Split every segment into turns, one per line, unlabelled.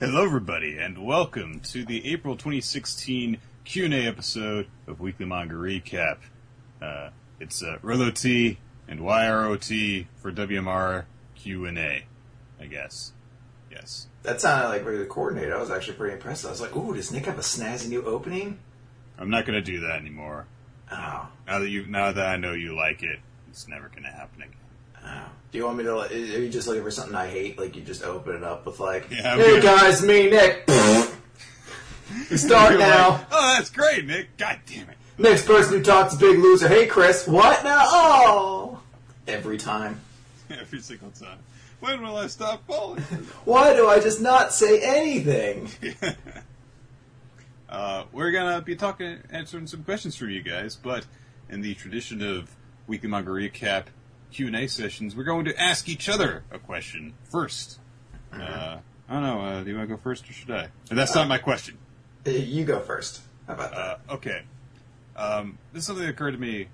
Hello, everybody, and welcome to the April 2016 Q&A episode of Weekly Manga Recap. It's ROT and YROT for WMR Q&A, I guess. Yes.
That sounded like really coordinated. I was actually pretty impressed. I was like, ooh, does Nick have a snazzy new opening?
I'm not going to do that anymore.
Oh.
Now that I know you like it, it's never going to happen again.
Oh. Do you want me to, are you just looking for something I hate? Like, you just open it up with like,
yeah,
hey guys, me, Nick. Start now.
Like, oh, that's great, Nick. God damn it.
Next person who talks big loser. Hey, Chris. What now? Oh. Every time.
Every single time. When will I stop falling?
Why do I just not say anything?
We're going to be answering some questions from you guys, but in the tradition of Weekly Manga Recap Q&A sessions, we're going to ask each other a question first. I don't know, do you want to go first or should I? That's not my question.
You go first. How about that?
Okay. This is something that occurred to me.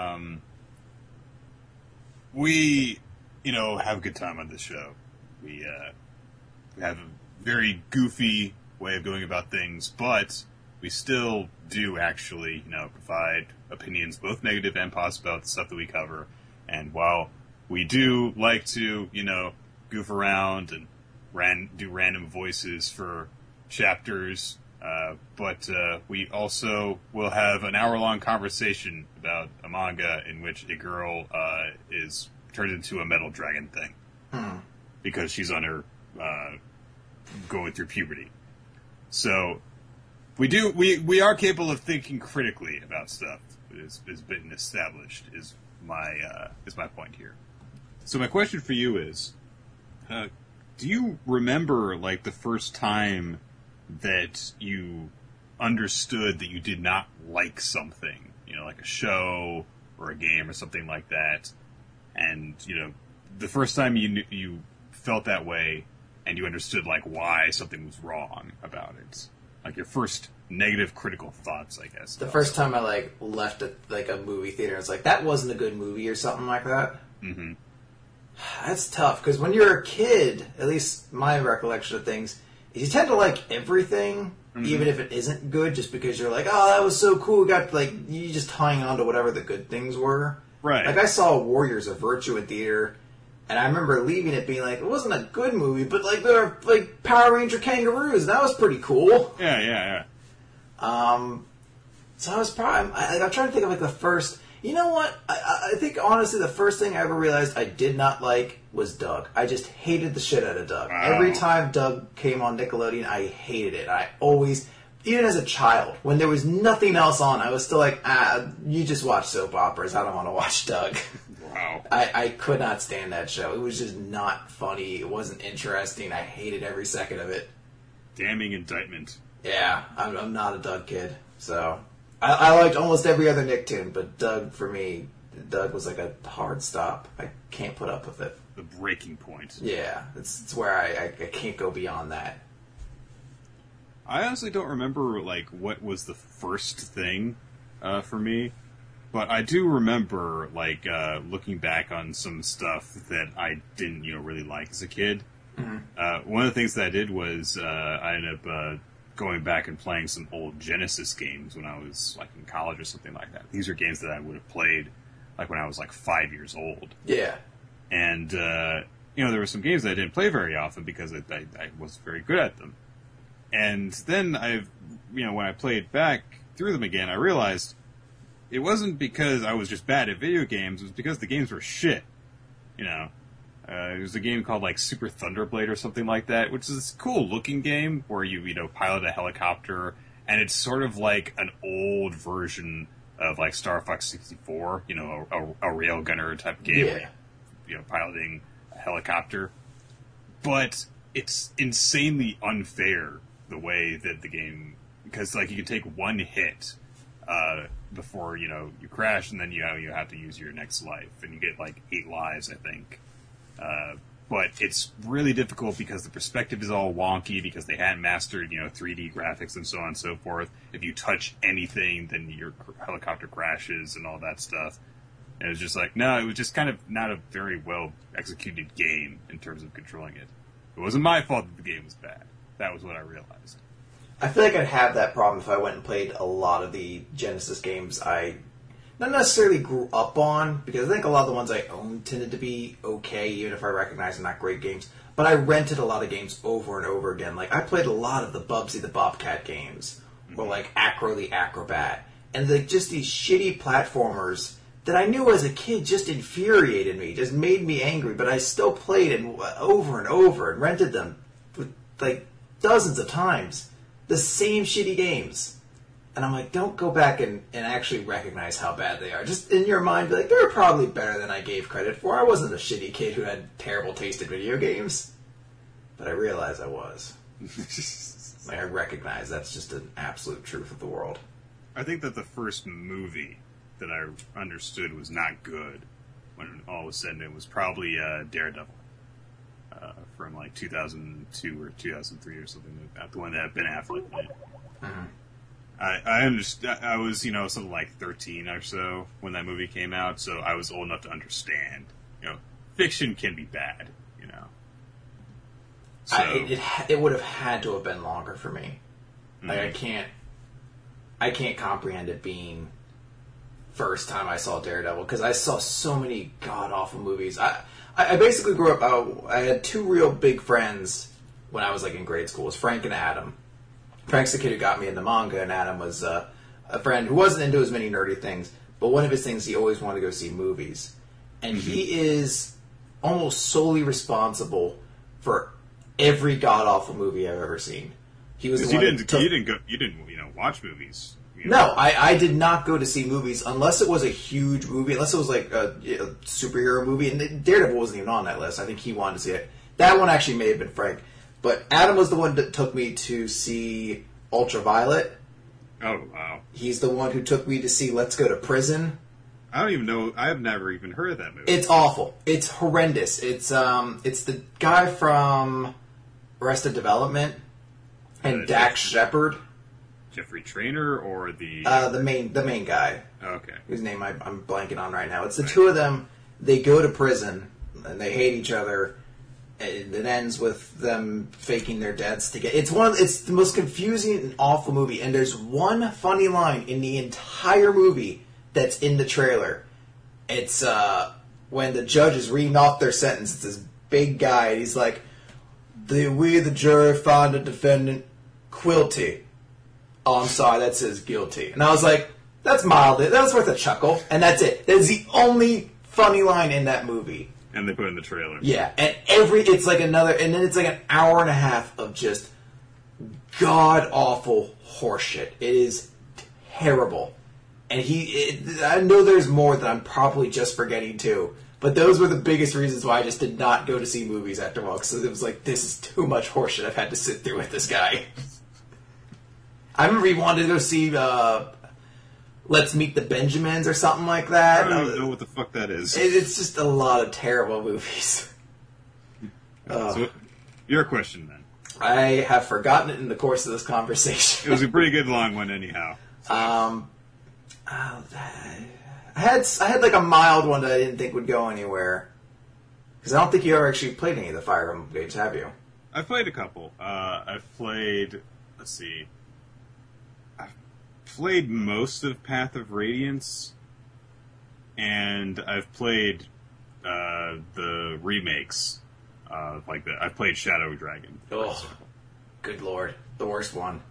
We, have a good time on this show. We have a very goofy way of going about things, but we still do actually, provide opinions, both negative and positive, about the stuff that we cover. And while we do like to, goof around and do random voices for chapters, but we also will have an hour-long conversation about a manga in which a girl is turned into a metal dragon thing because she's on her going through puberty. So we are capable of thinking critically about stuff that has been established. Is my point here. So my question for you is, do you remember the first time that you understood that you did not like something, like a show or a game or something like that, and the first time you felt that way and you understood why something was wrong about it, your first negative critical thoughts, I guess.
The first time I left a movie theater, it's that wasn't a good movie or something like that.
Mm-hmm.
That's tough because when you're a kid, at least my recollection of things, you tend to like everything, even if it isn't good, just because you're like, oh, that was so cool. We got you just hang on to whatever the good things were.
Right.
I saw Warriors of Virtue in theater, and I remember leaving it being it wasn't a good movie, but there were Power Ranger kangaroos. That was pretty cool.
Yeah.
So I was probably, I'm trying to think of the first, you know what? I think honestly the first thing I ever realized I did not like was Doug. I just hated the shit out of Doug.
Wow.
Every time Doug came on Nickelodeon, I hated it. I always, even as a child, when there was nothing else on, I was still you just watch soap operas. I don't want to watch Doug.
Wow.
I could not stand that show. It was just not funny. It wasn't interesting. I hated every second of it.
Damning indictment.
Yeah, I'm not a Doug kid, so I liked almost every other Nicktoon, but Doug, for me, Doug was a hard stop. I can't put up with it.
The breaking point.
Yeah, it's where I can't go beyond that.
I honestly don't remember what was the first thing for me, but I do remember looking back on some stuff that I didn't really like as a kid. Mm-hmm. One of the things that I did was I ended up going back and playing some old Genesis games when I was in college or something like that. These are games that I would have played when I was 5 years old.
Yeah.
And there were some games that I didn't play very often because I wasn't very good at them. And then when I played back through them again, I realized it wasn't because I was just bad at video games, it was because the games were shit. It was a game called Super Thunderblade or something like that, which is this cool looking game where you pilot a helicopter, and it's sort of like an old version of Star Fox 64, a railgunner type game,
yeah.
Where piloting a helicopter. But it's insanely unfair the way that the game, because you can take one hit before you crash, and then you have to use your next life, and you get 8 lives, I think. But it's really difficult because the perspective is all wonky because they hadn't mastered, 3D graphics and so on and so forth. If you touch anything, then your helicopter crashes and all that stuff. And it was just no, it was just kind of not a very well executed game in terms of controlling it. It wasn't my fault that the game was bad. that was what I realized.
I feel like I'd have that problem if I went and played a lot of the Genesis games I not necessarily grew up on, because I think a lot of the ones I owned tended to be okay, even if I recognize they're not great games. But I rented a lot of games over and over again. Like, I played a lot of the Bubsy the Bobcat games, or like Acro the Acrobat, and like just these shitty platformers that I knew as a kid just infuriated me, just made me angry, but I still played it over and over and rented them like dozens of times. The same shitty games. And I'm like, don't go back and actually recognize how bad they are. Just in your mind, be like, they're probably better than I gave credit for. I wasn't a shitty kid who had terrible taste in video games. But I realized I was. Like, I recognize that's just an absolute truth of the world.
I think that the first movie that I understood was not good, when all was said and done, was probably Daredevil. From like 2002 or 2003 or something like that. The one that Ben Affleck made.
Mm-hmm.
I understand. I was, something like 13 or so when that movie came out, so I was old enough to understand. Fiction can be bad. So
it would have had to have been longer for me. Like,
mm-hmm.
I can't comprehend it being first time I saw Daredevil, because I saw so many god awful movies. I basically grew up. I had two real big friends when I was like in grade school. It was Frank and Adam. Frank's the kid who got me into manga, and Adam was a friend who wasn't into as many nerdy things, but one of his things, he always wanted to go see movies. And
mm-hmm.
he is almost solely responsible for every god-awful movie I've ever seen. He was the one
you didn't watch movies.
No, I did not go to see movies unless it was a huge movie, unless it was like a superhero movie, and Daredevil wasn't even on that list. I think he wanted to see it. That one actually may have been Frank. But Adam was the one that took me to see Ultraviolet.
Oh, wow.
He's the one who took me to see Let's Go to Prison.
I don't even know. I have never even heard of that movie.
It's awful. It's horrendous. It's the guy from Arrested Development and Dax Shepard.
Jeffrey Trainer or the
main guy.
Okay.
Whose name I'm blanking on right now. It's the two of them. They go to prison and they hate each other. It ends with them faking their deaths to get. It's the most confusing and awful movie. And there's one funny line in the entire movie that's in the trailer. It's when the judge is reading off their sentence. It's this big guy. And he's like, "We, the jury, find the defendant guilty." Oh, I'm sorry, that says guilty. And I was like, that's mild. That was worth a chuckle. And that's it. That's the only funny line in that movie.
And they put it in the trailer.
Yeah, and it's like another, and then it's like an hour and a half of just god-awful horseshit. It is terrible. And I know there's more that I'm probably just forgetting too, but those were the biggest reasons why I just did not go to see movies after a while, because it was like, this is too much horseshit I've had to sit through with this guy. I remember he wanted to go see Let's Meet the Benjamins or something like that.
I don't even know what the fuck that is.
It's just a lot of terrible movies.
So, your question then.
I have forgotten it in the course of this conversation.
It was a pretty good long one anyhow.
I had like a mild one that I didn't think would go anywhere. Because I don't think you ever actually played any of the Fire Emblem games, have you?
I've played a couple. I've played, let's see. Played most of Path of Radiance, and I've played the remakes. I've played Shadow Dragon.
Oh, good lord, the worst one.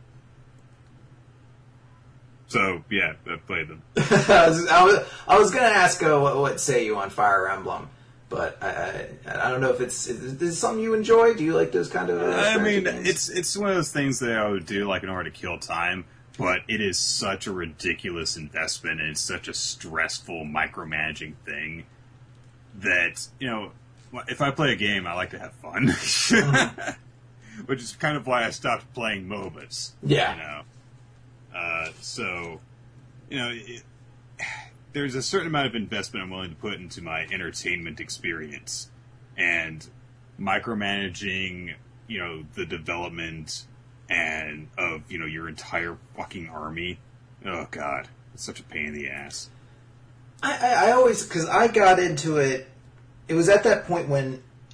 So yeah, I've played them.
I was gonna ask what say you on Fire Emblem, but I don't know if is it something you enjoy. Do you like those kind of?
I mean,
games?
it's one of those things that I would do like in order to kill time. But it is such a ridiculous investment, and it's such a stressful, micromanaging thing that, if I play a game, I like to have fun. Which is kind of why I stopped playing MOBAs.
Yeah.
There's a certain amount of investment I'm willing to put into my entertainment experience. And micromanaging, the development and of, your entire fucking army. Oh, God. It's such a pain in the ass.
I always... Because I got into it... It was at that point when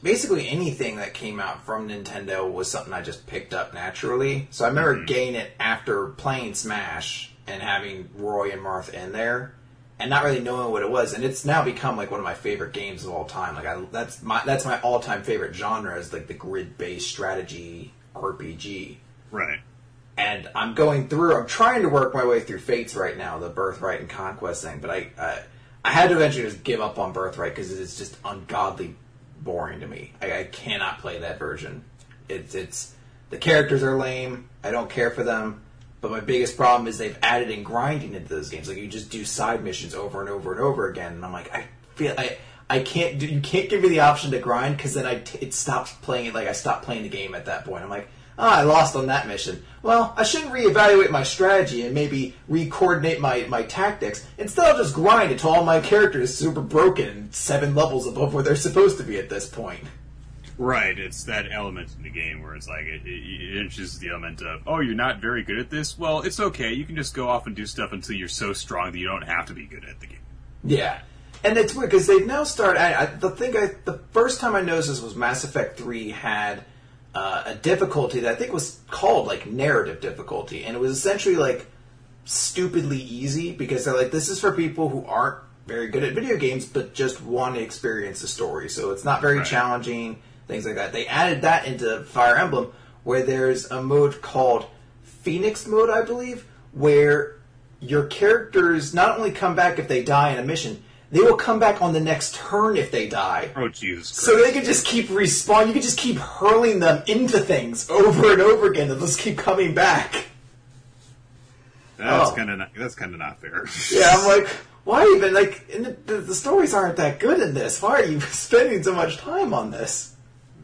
basically anything that came out from Nintendo was something I just picked up naturally. So I remember getting it after playing Smash and having Roy and Marth in there, and not really knowing what it was. And it's now become like one of my favorite games of all time. Like that's my all time favorite genre is like the grid based strategy RPG.
Right.
And I'm trying to work my way through Fates right now, the Birthright and Conquest thing. But I had to eventually just give up on Birthright because it's just ungodly boring to me. I cannot play that version. It's the characters are lame. I don't care for them. But my biggest problem is they've added in grinding into those games. Like you just do side missions over and over and over again, and I'm like, I can't do. You can't give me the option to grind because then it stops playing it. Like I stopped playing the game at that point. I'm like, I lost on that mission. Well, I shouldn't reevaluate my strategy and maybe re-coordinate my tactics. Instead, I'll just grind until all my characters are super broken and 7 levels above where they're supposed to be at this point.
Right, it's that element in the game where it's like, it introduces the element of, oh, you're not very good at this? Well, it's okay, you can just go off and do stuff until you're so strong that you don't have to be good at the game.
Yeah. And it's weird, because they've now started, the first time I noticed this was Mass Effect 3 had a difficulty that I think was called, like, narrative difficulty, and it was essentially, like, stupidly easy, because they're like, this is for people who aren't very good at video games, but just want to experience the story, so it's not very challenging, things like that. They added that into Fire Emblem, where there's a mode called Phoenix Mode, I believe, where your characters not only come back if they die in a mission, they will come back on the next turn if they die.
Oh, Jesus Christ.
So they can just keep respawn. You can just keep hurling them into things over and over again. They'll just keep coming back.
That's kind of not fair.
Yeah, I'm like, why even? Like, the stories aren't that good in this. Why are you spending so much time on this?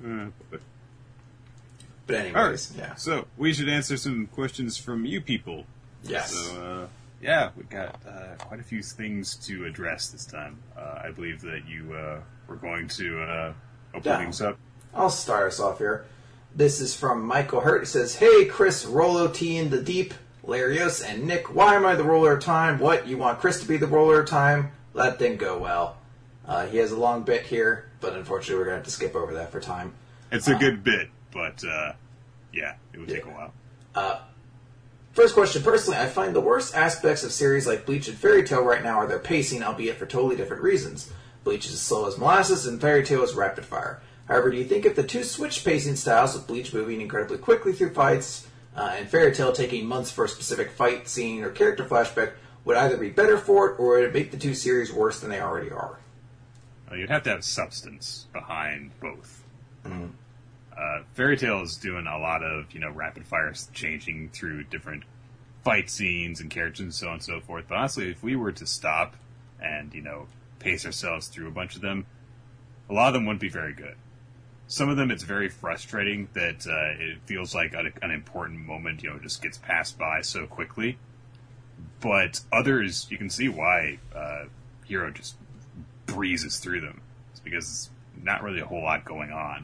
But anyways, yeah.
So, we should answer some questions from you people.
Yes.
So, yeah, we've got quite a few things to address this time. I believe that you were going to open things up.
I'll start us off here. This is from Michael Hurt. It says, hey, Chris, Rolo T in the Deep, Larios, and Nick, why am I the roller of time? What, you want Chris to be the roller of time? That didn't go well. He has a long bit here, but unfortunately we're going to have to skip over that for time.
It's a good bit, but yeah, it would take a while.
First question. Personally, I find the worst aspects of series like Bleach and Fairy Tail right now are their pacing, albeit for totally different reasons. Bleach is as slow as molasses, and Fairy Tail is rapid fire. However, do you think if the two switched pacing styles, with Bleach moving incredibly quickly through fights, and Fairy Tail taking months for a specific fight scene or character flashback, would either be better for it, or would it make the two series worse than they already are?
You'd have to have substance behind both.
Mm-hmm.
Fairy Tail is doing a lot of, rapid fire changing through different fight scenes and characters and so on and so forth. But honestly, if we were to stop and, pace ourselves through a bunch of them, a lot of them wouldn't be very good. Some of them, it's very frustrating that it feels like an important moment, just gets passed by so quickly. But others, you can see why Hero just breezes through them. It's because it's not really a whole lot going on.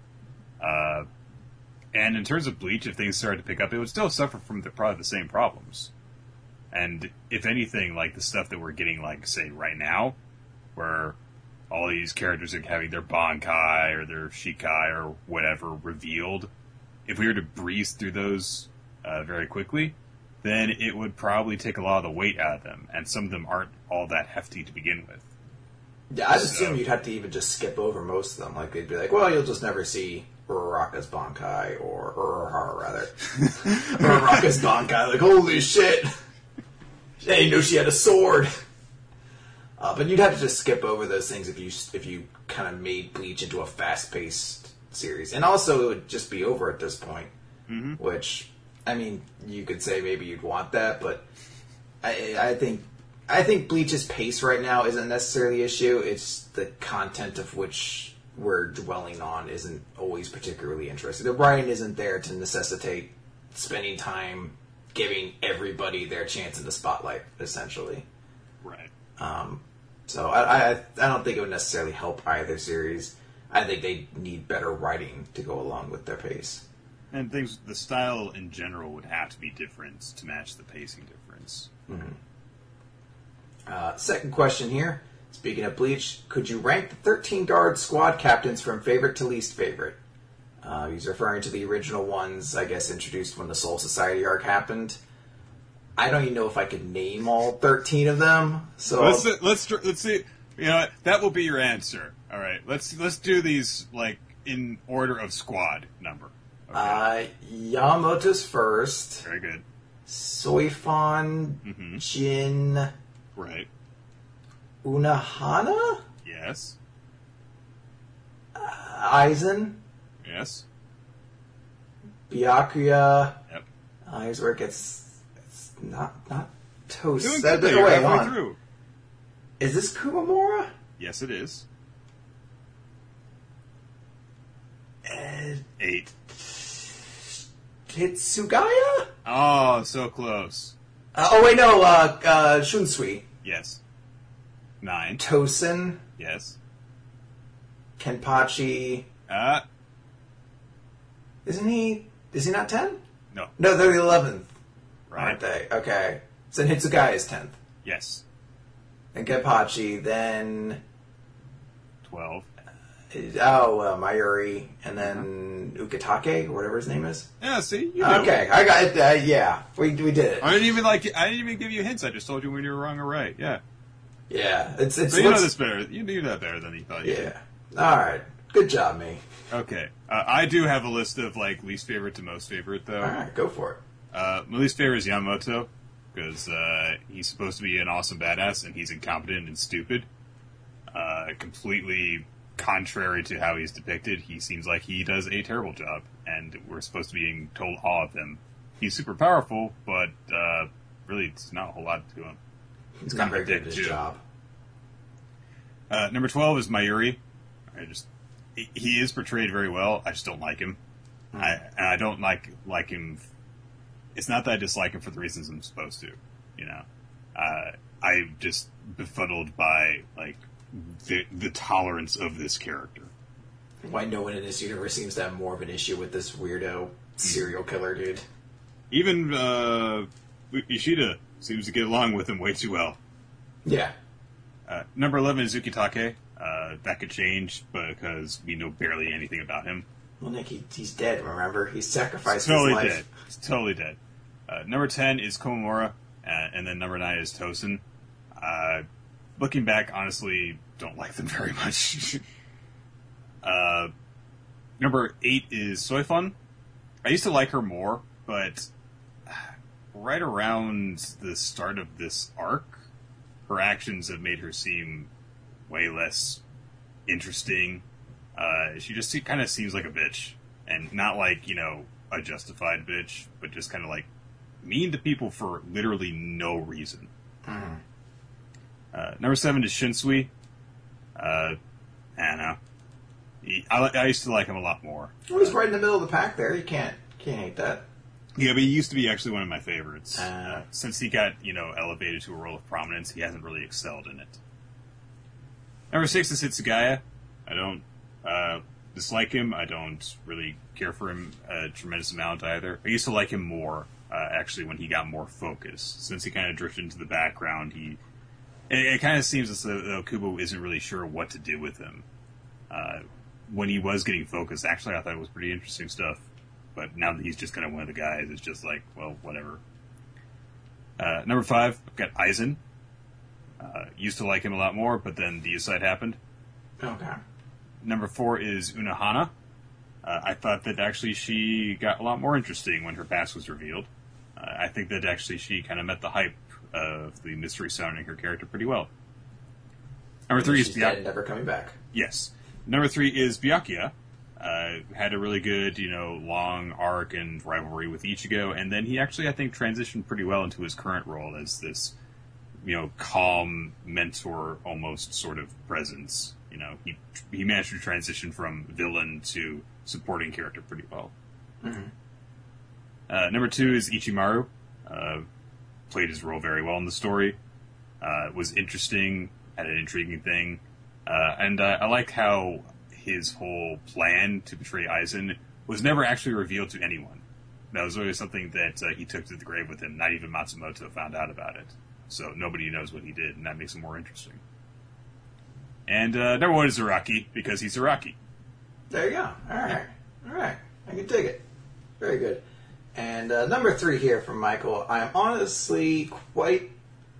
And in terms of Bleach, if things started to pick up, it would still suffer from probably the same problems. And if anything, like the stuff that we're getting, like, say, right now, where all these characters are having their Bankai or their Shikai or whatever revealed, if we were to breeze through those very quickly, then it would probably take a lot of the weight out of them, and some of them aren't all that hefty to begin with.
Yeah, I'd assume you'd have to even just skip over most of them. Like, they'd be like, well, you'll just never see Uraraka's Bankai, or Urahara, rather. Uraraka's Bankai, like, holy shit! I didn't know she had a sword! But you'd have to just skip over those things if you kind of made Bleach into a fast-paced series. And also, it would just be over at this point. Mm-hmm. Which, I mean, you could say maybe you'd want that, but I think Bleach's pace right now isn't necessarily the issue. It's the content of which we're dwelling on isn't always particularly interesting. The writing isn't there to necessitate spending time giving everybody their chance in the spotlight, essentially.
Right.
So I don't think it would necessarily help either series. I think they need better writing to go along with their pace.
And the style in general would have to be different to match the pacing difference.
Mm-hmm. Second question here. Speaking of Bleach, could you rank the 13 guard squad captains from favorite to least favorite? He's referring to the original ones, I guess, introduced when the Soul Society arc happened. I don't even know if I could name all 13 of them. So
let's see. You know, that will be your answer. All right, let's do these like in order of squad number. Okay.
Yamamoto's first.
Very good.
Soifon, Jin,
right.
Unohana?
Yes.
Aizen?
Yes.
Byakuya.
Yep.
Here's where it gets... It's not toast.
Doing good there. You're halfway through.
Is this Kumamura?
Yes, it is. 8.
Hitsugaya?
Oh, so close.
Shunsui.
Yes. 9.
Tosin.
Yes.
Kenpachi. Is he not 10?
No.
No, they're the 11th.
Right.
Aren't they? Okay. So then Hitsugaya is 10th.
Yes.
Then Kenpachi, then...
12.
Mayuri, and then Ukitake, or whatever his name is.
Yeah, see? You know.
Okay, I got it. Yeah, we did it.
I didn't even give you hints. I just told you when you were wrong or right. Yeah.
Yeah, it's.
So you know this better. You knew that better than you thought you did.
Yeah. All right. Good job, me.
Okay. I do have a list of like least favorite to most favorite, though.
All right, go for it.
My least favorite is Yamamoto because he's supposed to be an awesome badass and he's incompetent and stupid. Completely contrary to how he's depicted, he seems like he does a terrible job, and we're supposed to be told awe of him. He's super powerful, but really, it's not a whole lot to him.
He's not very good at his job.
Number 12 is Mayuri. He is portrayed very well. I just don't like him. I don't like him. It's not that I dislike him for the reasons I'm supposed to. You know, I'm just befuddled by like the tolerance of this character.
Why no one in this universe seems to have more of an issue with this weirdo serial killer dude.
Even Ishida seems to get along with him way too well.
Yeah.
Number 11 is Ukitake. That could change because we know barely anything about him.
Well, Nick, he's dead, remember? He's sacrificed
totally
his life.
Dead. He's totally dead. Number 10 is Komamura, and then number 9 is Tosin. Looking back, honestly, don't like them very much. Number 8 is Soifon. I used to like her more, but right around the start of this arc, her actions have made her seem way less interesting. She just kind of seems like a bitch. And not like, a justified bitch, but just kind of like mean to people for literally no reason.
Mm-hmm.
Number 7 is Shinsui. I don't know. I used to like him a lot more.
Well, he's right in the middle of the pack there. You can't hate that.
Yeah, but he used to be actually one of my favorites. Since he got, elevated to a role of prominence, he hasn't really excelled in it. Number 6 is Hitsugaya. I don't dislike him. I don't really care for him a tremendous amount either. I used to like him more, actually, when he got more focused. Since he kind of drifted into the background, it kind of seems as though Kubo isn't really sure what to do with him. When he was getting focused, actually, I thought it was pretty interesting stuff. But now that he's just kind of one of the guys, it's just like, well, whatever. Number 5, I've got Aizen. Used to like him a lot more, but then the Deicide happened.
Okay.
Number 4 is Unohana. I thought that actually she got a lot more interesting when her past was revealed. I think that actually she kind of met the hype of the mystery surrounding her character pretty well. Number 3 is
Byakuya. Never coming back.
Yes. Number 3 is Byakuya. Had a really good, long arc and rivalry with Ichigo, and then he actually, I think, transitioned pretty well into his current role as this, calm mentor almost sort of presence. He managed to transition from villain to supporting character pretty well. Mm-hmm. Number 2 is Ichimaru. Played his role very well in the story. Was interesting, had an intriguing thing, and I like how his whole plan to betray Aizen was never actually revealed to anyone. That was always something that he took to the grave with him. Not even Matsumoto found out about it. So nobody knows what he did, and that makes it more interesting. And number 1 is Araki, because he's Araki.
There you go. All right. I can dig it. Very good. And number 3 here from Michael. I am honestly quite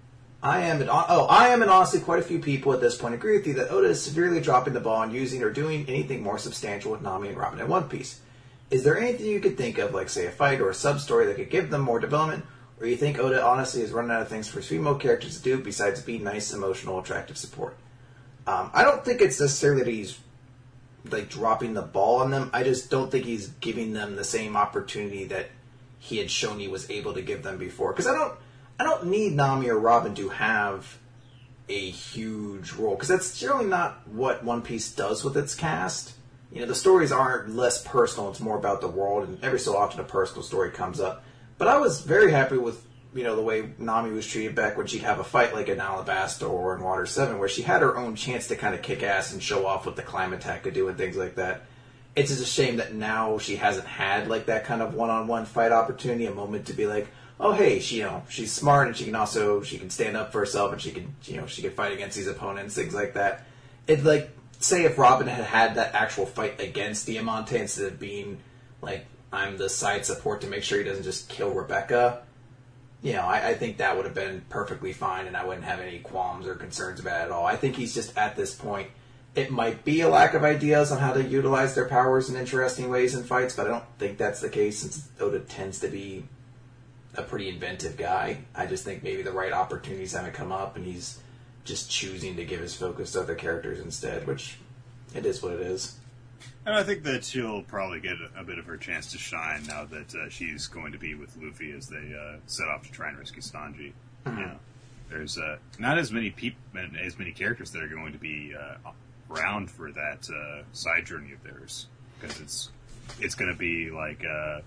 a few people at this point agree with you that Oda is severely dropping the ball on using or doing anything more substantial with Nami and Robin in One Piece. Is there anything you could think of, like, say, a fight or a sub-story that could give them more development, or you think Oda honestly is running out of things for his female characters to do besides be nice, emotional, attractive support? I don't think it's necessarily that he's, like, dropping the ball on them. I just don't think he's giving them the same opportunity that he had shown he was able to give them before. Because I don't need Nami or Robin to have a huge role, because that's generally not what One Piece does with its cast. You know, the stories aren't less personal, it's more about the world, and every so often a personal story comes up. But I was very happy with, you know, the way Nami was treated back when she'd have a fight like in Alabasta or in Water 7, where she had her own chance to kind of kick ass and show off what the climate attack could do and things like that. It's just a shame that now she hasn't had, like, that kind of one-on-one fight opportunity, a moment to be like, oh, hey, she's smart, and she can stand up for herself, and she can fight against these opponents, things like that. It's like, say if Robin had had that actual fight against Diamante instead of being, like, I'm the side support to make sure he doesn't just kill Rebecca, you know, I think that would have been perfectly fine, and I wouldn't have any qualms or concerns about it at all. I think he's just, at this point, it might be a lack of ideas on how to utilize their powers in interesting ways in fights, but I don't think that's the case, since Oda tends to be a pretty inventive guy. I just think maybe the right opportunities haven't come up, and he's just choosing to give his focus to other characters instead, which it is what it is.
And I think that she'll probably get a bit of her chance to shine now that she's going to be with Luffy as they set off to try and rescue Sanji. Mm-hmm. You know, there's not as many characters that are going to be around for that side journey of theirs, because it's going to be like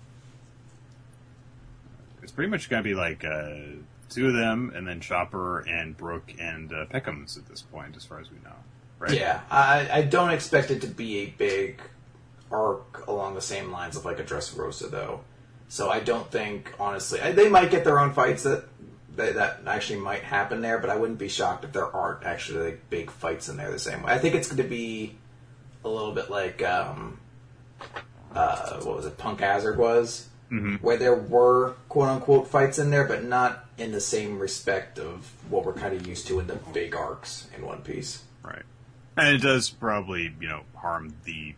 it's pretty much going to be like 2 of them, and then Chopper and Brook and Peckham's at this point, as far as we know. Right?
Yeah, I don't expect it to be a big arc along the same lines of like a Dressrosa, though. So I don't think, honestly, they might get their own fights that actually might happen there, but I wouldn't be shocked if there aren't actually like big fights in there the same way. I think it's going to be a little bit like what was it, Punk Hazard was, mm-hmm. where there were quote unquote fights in there, but not in the same respect of what we're kind of used to in the big arcs in One Piece.
Right. And it does probably, harm the,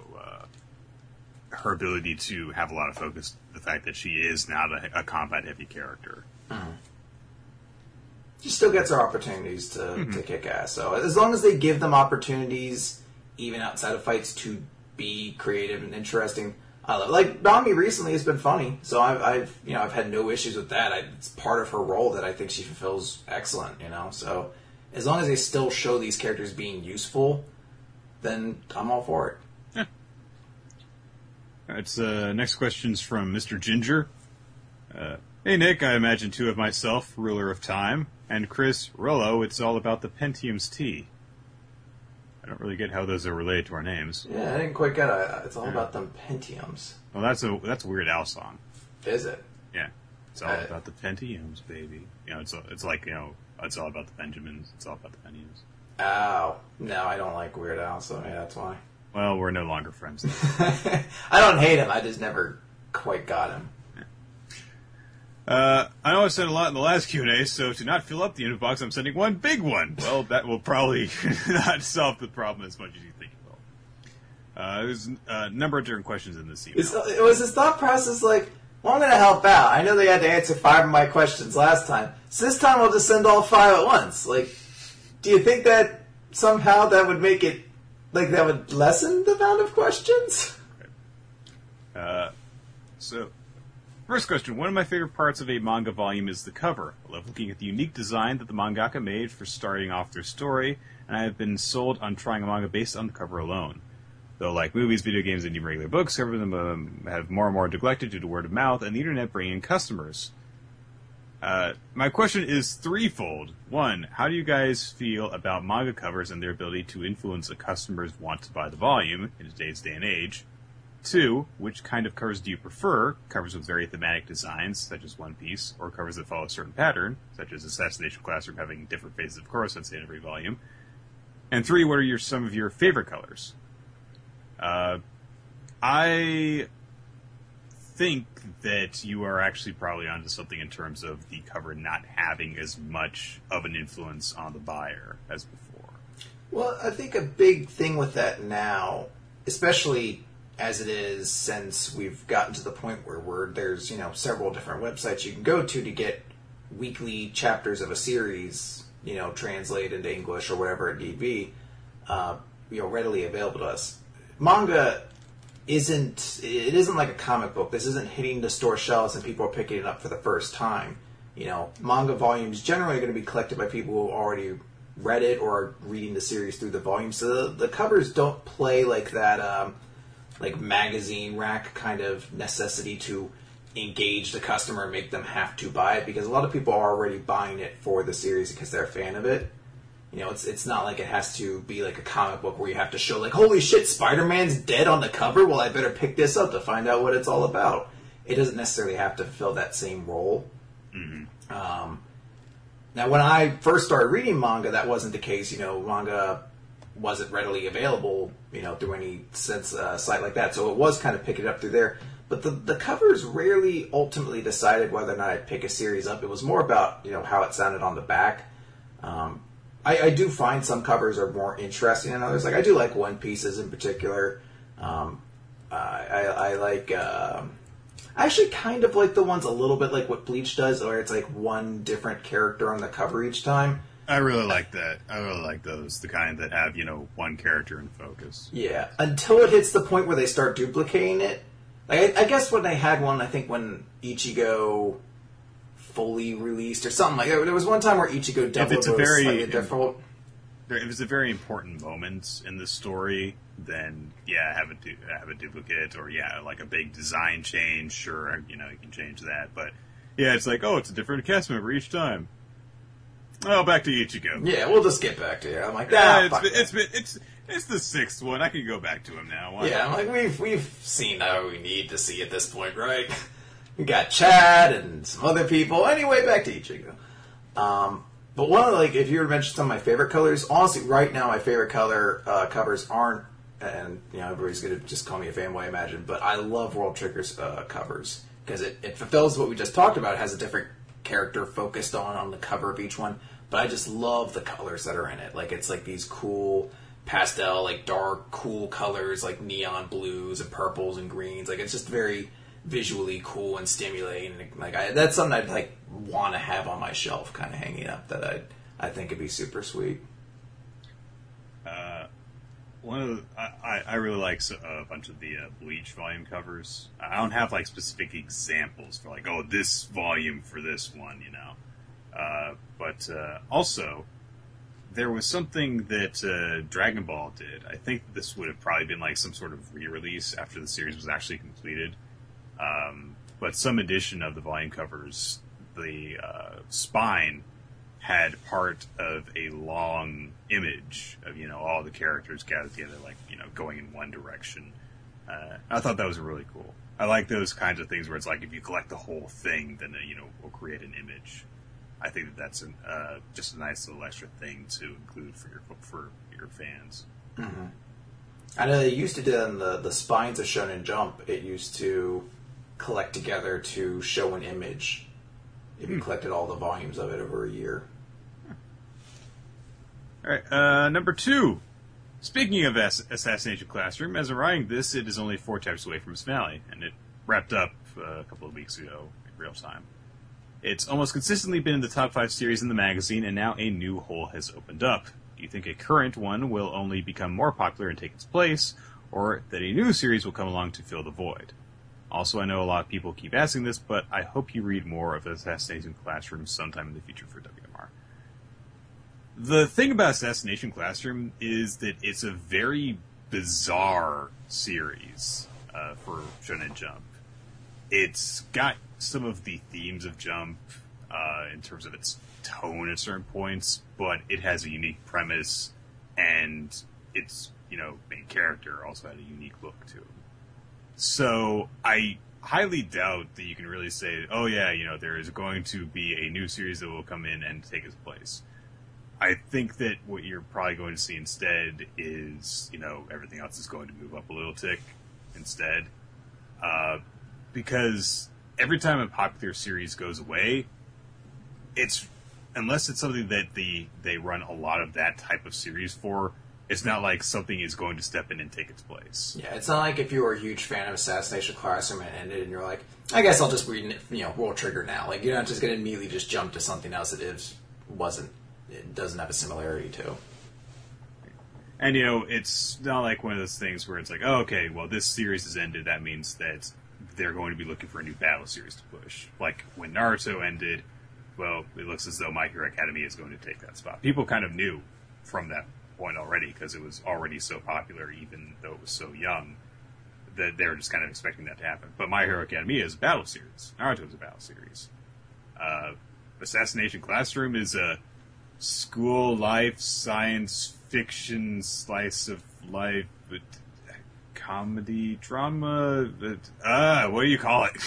her ability to have a lot of focus. The fact that she is not a combat-heavy character.
Mm-hmm. She still gets her opportunities to kick ass. So as long as they give them opportunities, even outside of fights, to be creative and interesting. Like Nami recently has been funny, so I've had no issues with that. It's part of her role that I think she fulfills excellent. So. As long as they still show these characters being useful, then I'm all for it.
Yeah. All right, next question's from Mr. Ginger. Hey, Nick, I imagine 2 of myself, Ruler of Time, and Chris, Rollo, it's all about the Pentium's tea. I don't really get how those are related to our names.
Yeah, I didn't quite get it. It's all about them Pentiums.
Well, that's a Weird Al song.
Is it?
Yeah. It's all about the Pentiums, baby. It's like, it's all about the Benjamins. It's all about the Pentiums.
Oh. No, I don't like Weird Al, so yeah, that's why.
Well, we're no longer friends.
I don't hate him. I just never quite got him.
Yeah. I know I said a lot in the last Q&A, so to not fill up the inbox, I'm sending one big one. Well, that will probably not solve the problem as much as you think it will. There's a number of different questions in this email.
Was his thought process like, well, I'm going to help out. I know they had to answer 5 of my questions last time, so this time I'll just send all 5 at once. Like, do you think that somehow that would make it, like, that would lessen the amount of questions?
So, first question. One of my favorite parts of a manga volume is the cover. I love looking at the unique design that the mangaka made for starting off their story, and I have been sold on trying a manga based on the cover alone. Though, like movies, video games, and even regular books, some of them have more and more neglected due to word of mouth and the internet bringing in customers. My question is threefold. 1, how do you guys feel about manga covers and their ability to influence a customer's want to buy the volume in today's day and age? 2, which kind of covers do you prefer? Covers with very thematic designs, such as One Piece, or covers that follow a certain pattern, such as Assassination Classroom having different phases of Koro Sensei in every volume? And 3, what are some of your favorite colors? I think that you are actually probably onto something in terms of the cover not having as much of an influence on the buyer as before.
Well, I think a big thing with that now, especially as it is since we've gotten to the point where there's several different websites you can go to get weekly chapters of a series, translated into English or whatever it need be, readily available to us. Manga isn't like a comic book. This isn't hitting the store shelves and people are picking it up for the first time. Manga volumes generally are going to be collected by people who already read it or are reading the series through the volume. So the covers don't play like that, like magazine rack kind of necessity to engage the customer and make them have to buy it, because a lot of people are already buying it for the series because they're a fan of it. It's not like it has to be like a comic book where you have to show like, holy shit, Spider-Man's dead on the cover. Well, I better pick this up to find out what it's all about. It doesn't necessarily have to fill that same role.
Mm-hmm.
Now, when I first started reading manga, that wasn't the case. Manga wasn't readily available, through any site like that. So it was kind of picking it up through there. But the covers rarely ultimately decided whether or not I'd pick a series up. It was more about, how it sounded on the back. I do find some covers are more interesting than others. Like, I do like One Pieces in particular. I like... I actually kind of like the ones a little bit like what Bleach does, where it's like one different character on the cover each time.
I really like that. I really like those. The kind that have, one character in focus.
Yeah. Until it hits the point where they start duplicating it. Like, I guess when they had one, I think when Ichigo fully released or something like that. There was one time where Ichigo definitely was slightly different.
If it's a very important moment in the story, then have a duplicate, or like a big design change. Sure, you can change that, but it's like, oh, it's a different cast member each time. Oh, back to Ichigo.
Yeah, we'll just get back to it. I'm like,
it's the 6th one. I can go back to him now. Why
I'm
not?
like, we've seen how we need to see at this point, right? We got Chad and some other people. Anyway, back to Ichigo. But one of if you were to mention some of my favorite colors, honestly, right now my favorite color covers aren't, and everybody's gonna just call me a fanboy, I imagine, but I love World Trigger's covers because it fulfills what we just talked about. It has a different character focused on the cover of each one, but I just love the colors that are in it. Like, it's like these cool pastel, like dark, cool colors, like neon blues and purples and greens. Like, it's just very visually cool and stimulating. Like, that's something I'd want to have on my shelf, kind of hanging up. That I think would be super sweet.
I really like a bunch of the Bleach volume covers. I don't have specific examples for this volume for this one, but also there was something that Dragon Ball did. I think this would have probably been some sort of re-release after the series was actually completed. But some edition of the volume covers, the spine had part of a long image of, all the characters gathered together, going in one direction. I thought that was really cool. I like those kinds of things where it's if you collect the whole thing, then, we'll create an image. I think that's just a nice little extra thing to include for your fans.
Mm-hmm. I know they used to do that in the spines of Shonen Jump. It used to collect together to show an image if you collected all the volumes of it over a year.
All right, number 2. Speaking of Assassination Classroom, as I'm writing this, it is only 4 chapters away from its finale, and it wrapped up a couple of weeks ago in real time. It's almost consistently been in the top 5 series in the magazine, and now a new hole has opened up. Do you think a current one will only become more popular and take its place, or that a new series will come along to fill the void? Also, I know a lot of people keep asking this, but I hope you read more of Assassination Classroom sometime in the future for WMR. The thing about Assassination Classroom is that it's a very bizarre series for Shonen Jump. It's got some of the themes of Jump in terms of its tone at certain points, but it has a unique premise, and its main character also had a unique look to it. So I highly doubt that you can really say, oh yeah, there is going to be a new series that will come in and take its place. I think that what you're probably going to see instead is, everything else is going to move up a little tick instead. Because every time a popular series goes away, unless it's something that they run a lot of that type of series for, it's not like something is going to step in and take its place.
Yeah, it's not like if you were a huge fan of Assassination Classroom and it ended and you're like, I guess I'll just read, roll trigger now. Like, you're not just going to immediately just jump to something else that it doesn't have a similarity to.
And, it's not like one of those things where it's like, oh, okay, well, this series has ended. That means that they're going to be looking for a new battle series to push. Like, when Naruto ended, well, it looks as though My Hero Academia is going to take that spot. People kind of knew from that point already, because it was already so popular, even though it was so young, that they were just kind of expecting that to happen. But My Hero Academia is a battle series. Naruto is a battle series. Assassination Classroom is a school life, science fiction, slice of life, comedy, drama, what do you call it?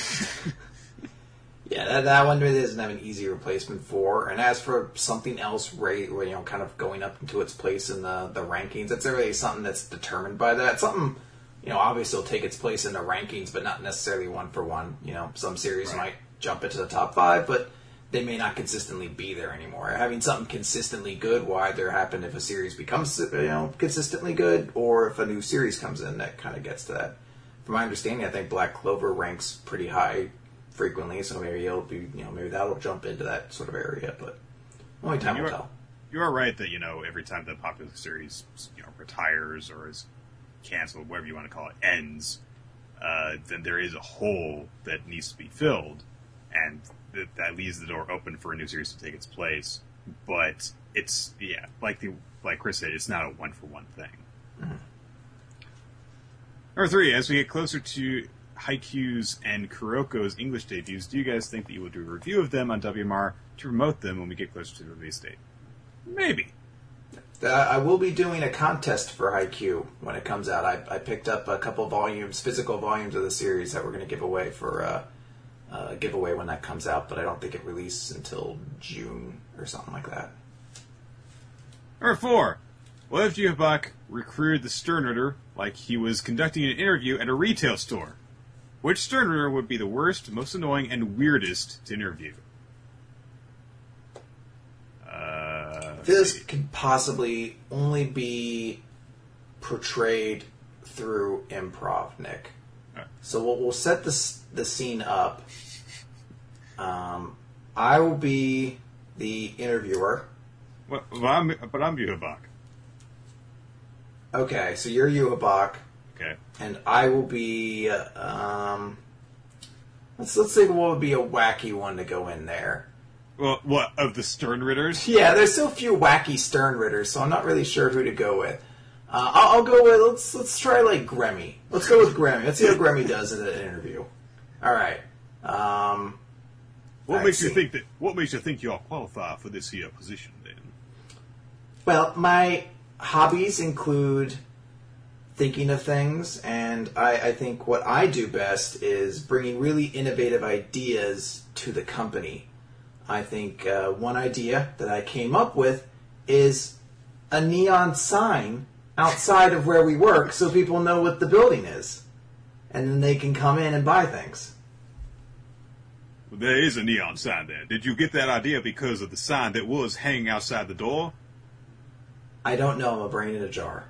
Yeah, that one really doesn't have an easy replacement for. And as for something else, kind of going up into its place in the rankings, it's really something that's determined by that. Something, obviously will take its place in the rankings, but not necessarily one for one. Some series might jump into the top 5, but they may not consistently be there anymore. Having something consistently good will either happen if a series becomes, consistently good, or if a new series comes in that kind of gets to that. From my understanding, I think Black Clover ranks pretty high frequently, so maybe it'll be, maybe that'll jump into that sort of area, but only time will tell.
You are right that, every time the popular series, retires or is canceled, whatever you want to call it, ends, then there is a hole that needs to be filled, and that leaves the door open for a new series to take its place. But it's, like Chris said, it's not a one-for-one thing. Mm-hmm. Number 3, as we get closer to Haikyuu's and Kuroko's English debuts, do you guys think that you will do a review of them on WMR to promote them when we get closer to the release date? Maybe.
I will be doing a contest for Haikyuu when it comes out. I picked up a couple volumes, physical volumes of the series that we're going to give away for giveaway when that comes out, but I don't think it releases until June or something like that.
Number 4. What if Yhwach recruited the Sternritter like he was conducting an interview at a retail store? Which Sternritter would be the worst, most annoying, and weirdest to interview?
This could possibly only be portrayed through improv, Nick. Right. So we'll set the scene up. I will be the interviewer.
But I'm Yhwach.
Okay, so you're Yhwach.
Okay.
And I will be. Let's think what would be a wacky one to go in there.
Well, what, of the Sternritters?
Yeah, there's so few wacky Sternritters, so I'm not really sure who to go with. I'll go with, let's try like Gremmy. Let's go with Gremmy. Let's see how Gremmy does in an interview. All right.
What makes you think you are qualified for this here position, then?
Well, my hobbies include thinking of things, and I think what I do best is bringing really innovative ideas to the company. I think one idea that I came up with is a neon sign outside of where we work so people know what the building is. And then they can come in and buy things.
Well, there is a neon sign there. Did you get that idea because of the sign that was hanging outside the door?
I don't know. I'm a brain in a jar.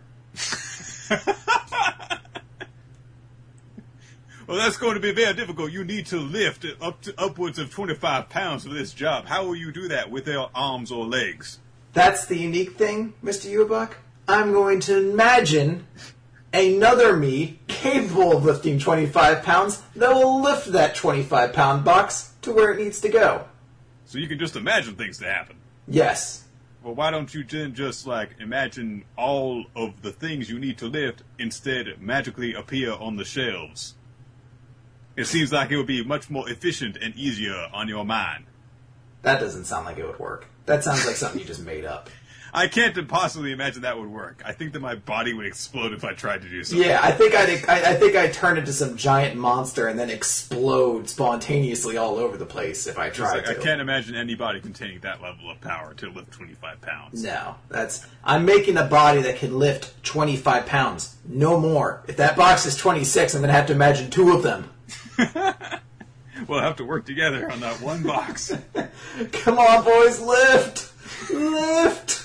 Well, that's going to be very difficult. You need to lift upwards of 25 pounds for this job. How will you do that with your arms or legs?
That's the unique thing, Mr. Yhwach. I'm going to imagine another me capable of lifting 25 pounds that will lift that 25-pound box to where it needs to go.
So you can just imagine things to happen?
Yes.
Well, why don't you then just, imagine all of the things you need to lift instead magically appear on the shelves? It seems like it would be much more efficient and easier on your mind.
That doesn't sound like it would work. That sounds like something you just made up.
I can't possibly imagine that would work. I think that my body would explode if I tried to do something.
Yeah, I think I'd turn into some giant monster and then explode spontaneously all over the place if I tried to.
I can't imagine anybody containing that level of power to lift 25 pounds.
No, I'm making a body that can lift 25 pounds. No more. If that box is 26, I'm going to have to imagine 2 of them.
We'll have to work together on that one box.
Come on, boys, lift! Lift!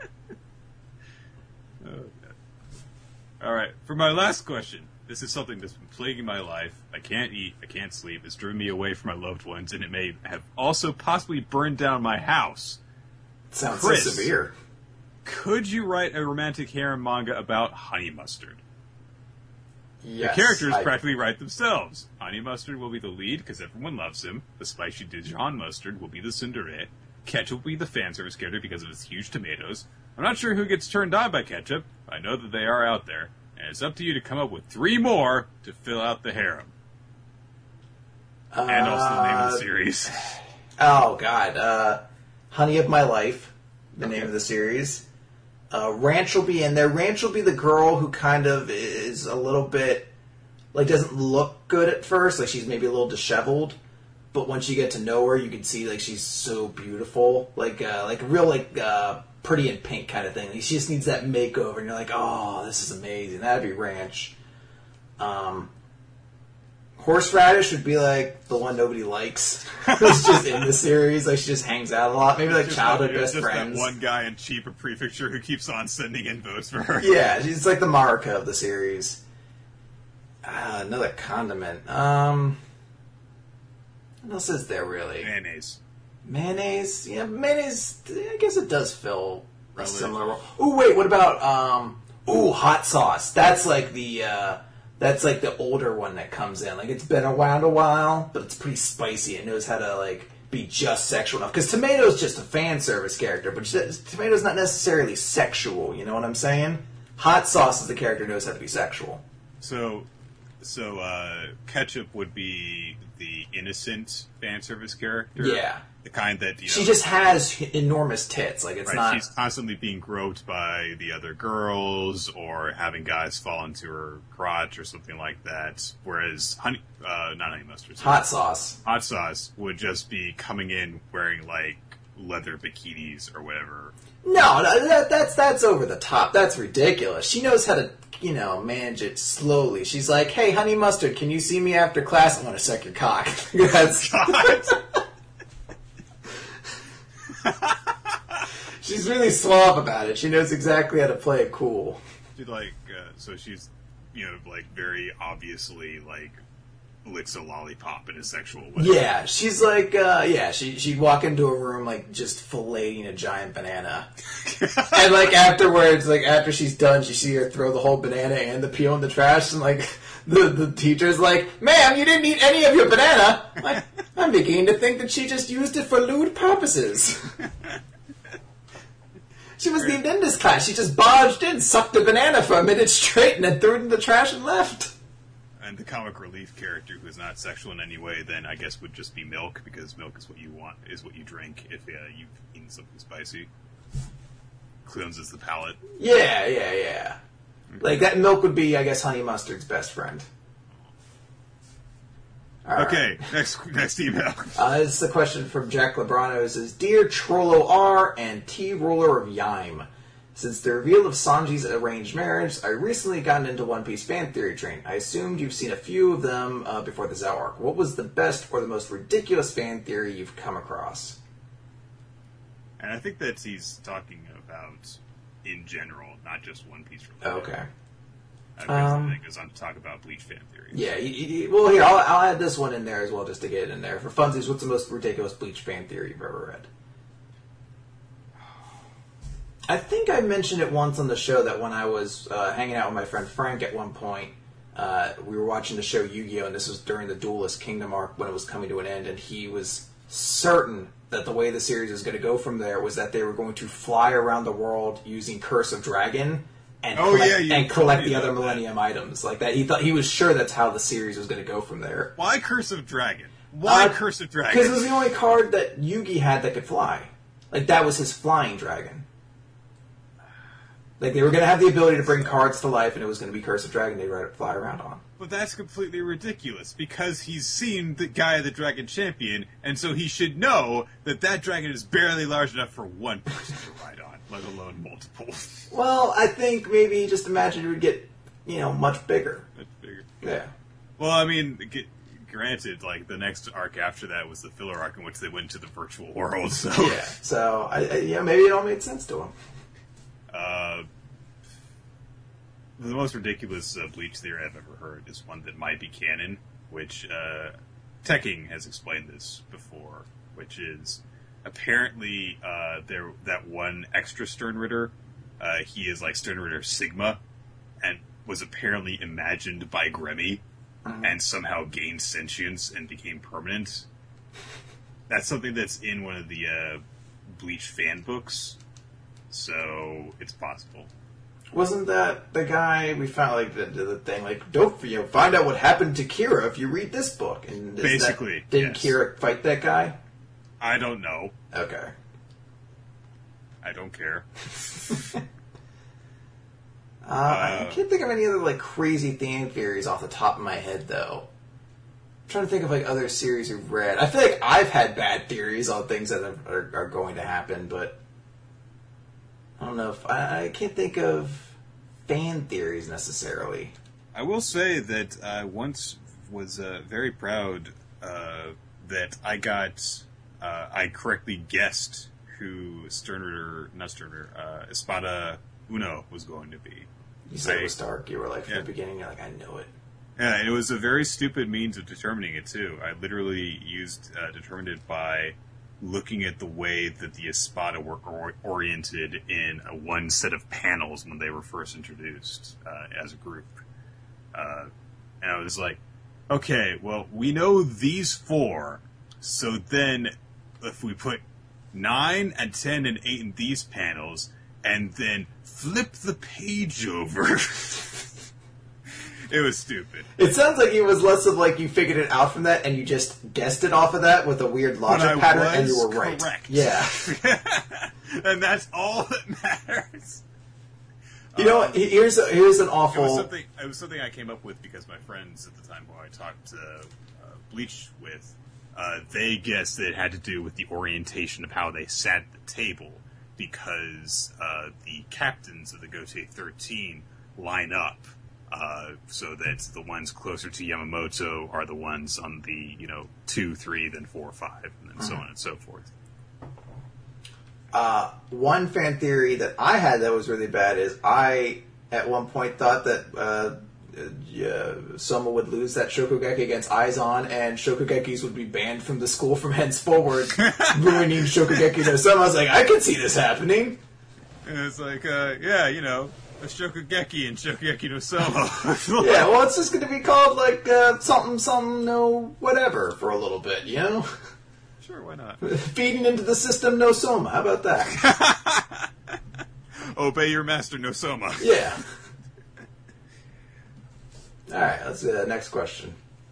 All right, for my last question, this is something that's been plaguing my life. I can't eat, I can't sleep. It's driven me away from my loved ones, and it may have also possibly burned down my house.
Sounds
Chris,
so severe.
Could you write a romantic harem manga about Honey Mustard?
Yes,
the characters practically write themselves. Honey Mustard will be the lead because everyone loves him. The spicy Dijon Mustard will be the tsundere. Ketchup will be the fan service character because of his huge tomatoes. I'm not sure who gets turned on by Ketchup. I know that they are out there. And it's up to you to come up with 3 more to fill out the harem. And also the name of the series.
Oh, God. Honey of My Life, the name of the series. Ranch will be in there. Ranch will be the girl who kind of is a little bit, like, doesn't look good at first. Like, she's maybe a little disheveled. But once you get to know her, you can see, like, she's so beautiful. Like real, like, Pretty in Pink kind of thing. Like, she just needs that makeover, and you're like, oh, this is amazing. That'd be Ranch. Horseradish would be, like, the one nobody likes. Who's just in the series. Like, she just hangs out a lot. Maybe, like, childhood best friends.
That one guy in Chiba Prefecture who keeps on sending in votes for her.
Yeah, she's like the Marika of the series. Another condiment. What else is there, really?
Mayonnaise.
Mayonnaise? Yeah, mayonnaise, I guess it does fill a similar role. Ooh, wait, what about, hot sauce. That's like the older one that comes in. Like, it's been around a while, but it's pretty spicy. It knows how to, like, be just sexual enough. Because Tomato's just a fan service character, but Tomato's not necessarily sexual, you know what I'm saying? Hot sauce is the character who knows how to be sexual.
So Ketchup would be the innocent fan service character.
Yeah.
The kind that,
she just has enormous tits. Like, it's not...
She's constantly being groped by the other girls or having guys fall into her crotch or something like that. Whereas not Honey Mustard.
Hot Sauce.
Hot Sauce would just be coming in wearing, like, leather bikinis or whatever.
No, that's over the top. That's ridiculous. She knows how to, manage it slowly. She's like, hey, Honey Mustard, can you see me after class? I want to suck your cock. That's... She's really suave about it. She knows exactly how to play it cool.
So she's, very obviously, licks a lollipop in a sexual way.
Yeah, she's like, she'd walk into a room, like, just filleting a giant banana. And, like, afterwards, after she's done, you see her throw the whole banana and the peel in the trash, and, like, the teacher's like, ma'am, you didn't eat any of your banana. Like, I'm beginning to think that she just used it for lewd purposes. She wasn't even in this class. She just barged in, sucked a banana for a minute straight, and then threw it in the trash and left.
And the comic relief character who is not sexual in any way, then I guess would just be Milk, because milk is what you want, is what you drink if you've eaten something spicy. Cleanses the palate.
Yeah. Mm-hmm. Like, that Milk would be, I guess, Honey Mustard's best friend.
Okay, next email.
This is a question from Jack Lebrano. It says, Dear Trollo R and T Roller of Yime, since the reveal of Sanji's arranged marriage, I recently gotten into One Piece fan theory train. I assumed you've seen a few of them before the Zao arc. What was the best or the most ridiculous fan theory you've come across?
And I think that he's talking about in general, not just One Piece related.
Okay.
Because I'm talking about Bleach fan theory.
Yeah, well, here, I'll add this one in there as well, just to get it in there. For funsies, what's the most ridiculous Bleach fan theory you've ever read? I think I mentioned it once on the show that when I was hanging out with my friend Frank at one point, we were watching the show Yu-Gi-Oh! And this was during the Duelist Kingdom arc when it was coming to an end, and he was certain that the way the series was going to go from there was that they were going to fly around the world using Curse of Dragon and collect the other Millennium items. Like that, he was sure that's how the series was going to go from there.
Why Curse of Dragon? Why Curse of Dragon?
Because it was the only card that Yugi had that could fly. Like, that was his flying dragon. Like, they were going to have the ability to bring cards to life, and it was going to be Curse of Dragon they'd fly around on.
But that's completely ridiculous, because he's seen the Gaia the Dragon Champion, and so he should know that that dragon is barely large enough for one person to ride on, let alone multiple.
Well, I think maybe he just imagined it would get, much bigger.
Much bigger.
Yeah.
Well, I mean, granted, like, the next arc after that was the filler arc in which they went to the virtual world, so...
Yeah, so, maybe it all made sense to him.
The most ridiculous Bleach theory I've ever heard is one that might be canon, which Tekking has explained this before, which is apparently that one extra Sternritter, he is like Sternritter Sigma, and was apparently imagined by Gremmy, and somehow gained sentience and became permanent. That's something that's in one of the Bleach fan books, so it's possible.
Wasn't that the guy we found, like, the thing, like, don't, find out what happened to Kira if you read this book? And
basically,
didn't Kira fight that guy?
I don't know.
Okay.
I don't care.
I can't think of any other, like, crazy fan theories off the top of my head, though. I'm trying to think of, like, other series we've read. I feel like I've had bad theories on things that are going to happen, but... I don't know if... I can't think of fan theories, necessarily.
I will say that I once was very proud that I correctly guessed who Espada Uno was going to be.
You said it was Stark. You were like, from the beginning, you're like, I know it.
Yeah, and it was a very stupid means of determining it, too. I literally determined it by looking at the way that the Espada were oriented in one set of panels when they were first introduced as a group. And I was like, okay, well, we know these four, so then if we put 9 and 10 and 8 in these panels, and then flip the page over... It was stupid.
It sounds like it was less of like you figured it out from that and you just guessed it off of that with a weird logic pattern and you were right.
Correct.
Yeah.
And that's all that matters.
You know what? Here's an awful...
It was something I came up with because my friends at the time who I talked Bleach with, they guessed that it had to do with the orientation of how they sat at the table because the captains of the Gotei 13 line up. So that the ones closer to Yamamoto are the ones on the, 2, 3, then 4, 5, and then so on and so forth.
One fan theory that I had that was really bad is I, at one point, thought that Soma would lose that Shokugeki against Izon, and Shokugekis would be banned from the school from henceforward, ruining Shokugeki no Soma. I was like, I can see this happening.
And it's like, a Shokugeki and Shokugeki no Soma.
Yeah, well, it's just going to be called, like, something, no whatever for a little bit,
Sure, why not?
Feeding into the system, no Soma. How about that?
Obey your master, no Soma.
Yeah. Alright, let's next question.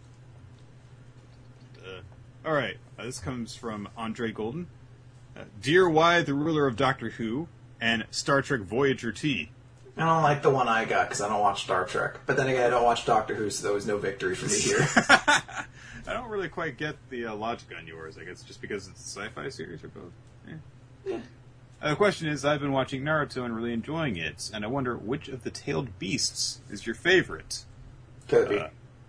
Alright, this comes from Andre Golden. Dear Y, the ruler of Doctor Who, and Star Trek Voyager T.
I don't like the one I got because I don't watch Star Trek. But then again, I don't watch Doctor Who, so there was no victory for me here.
I don't really quite get the logic on yours. I guess just because it's a sci-fi series or both. Yeah. The question is, I've been watching Naruto and really enjoying it, and I wonder which of the tailed beasts is your favorite?
Could be.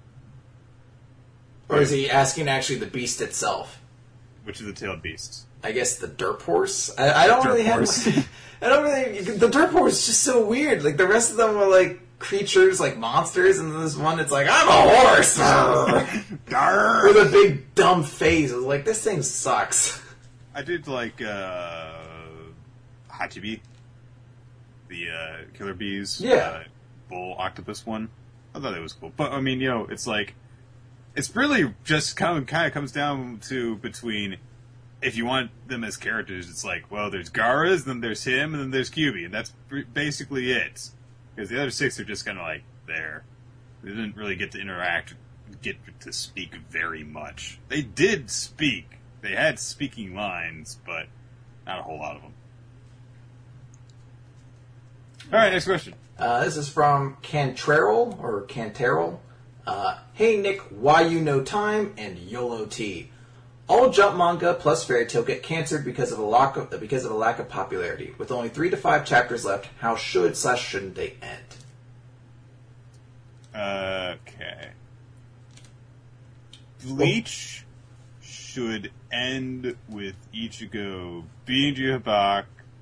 Or is he asking actually the beast itself?
Which of the tailed beasts?
I guess the derp horse. I don't really have. I don't really. The derp horse is just so weird. Like the rest of them were like creatures, like monsters, and this one, it's like I'm a horse with a big dumb face. I was like, this thing sucks.
I did like Hachibi, the killer bees, bull octopus one. I thought it was cool, but I mean, it's like it's really just kind of comes down to between. If you want them as characters, it's like, well, there's Garas, then there's him, and then there's Kyuubi, and that's basically it. Because the other 6 are just kind of like there. They didn't really get to interact, get to speak very much. They did speak. They had speaking lines, but not a whole lot of them. All right, next question.
This is from Cantrell or Canterrell. Hey Nick, why you no time and YOLO T. All Jump manga plus Fairy Tail get canceled because of a lack of popularity. With only 3 to 5 chapters left, how shouldn't they end?
Okay. Bleach should end with Ichigo being Yhwach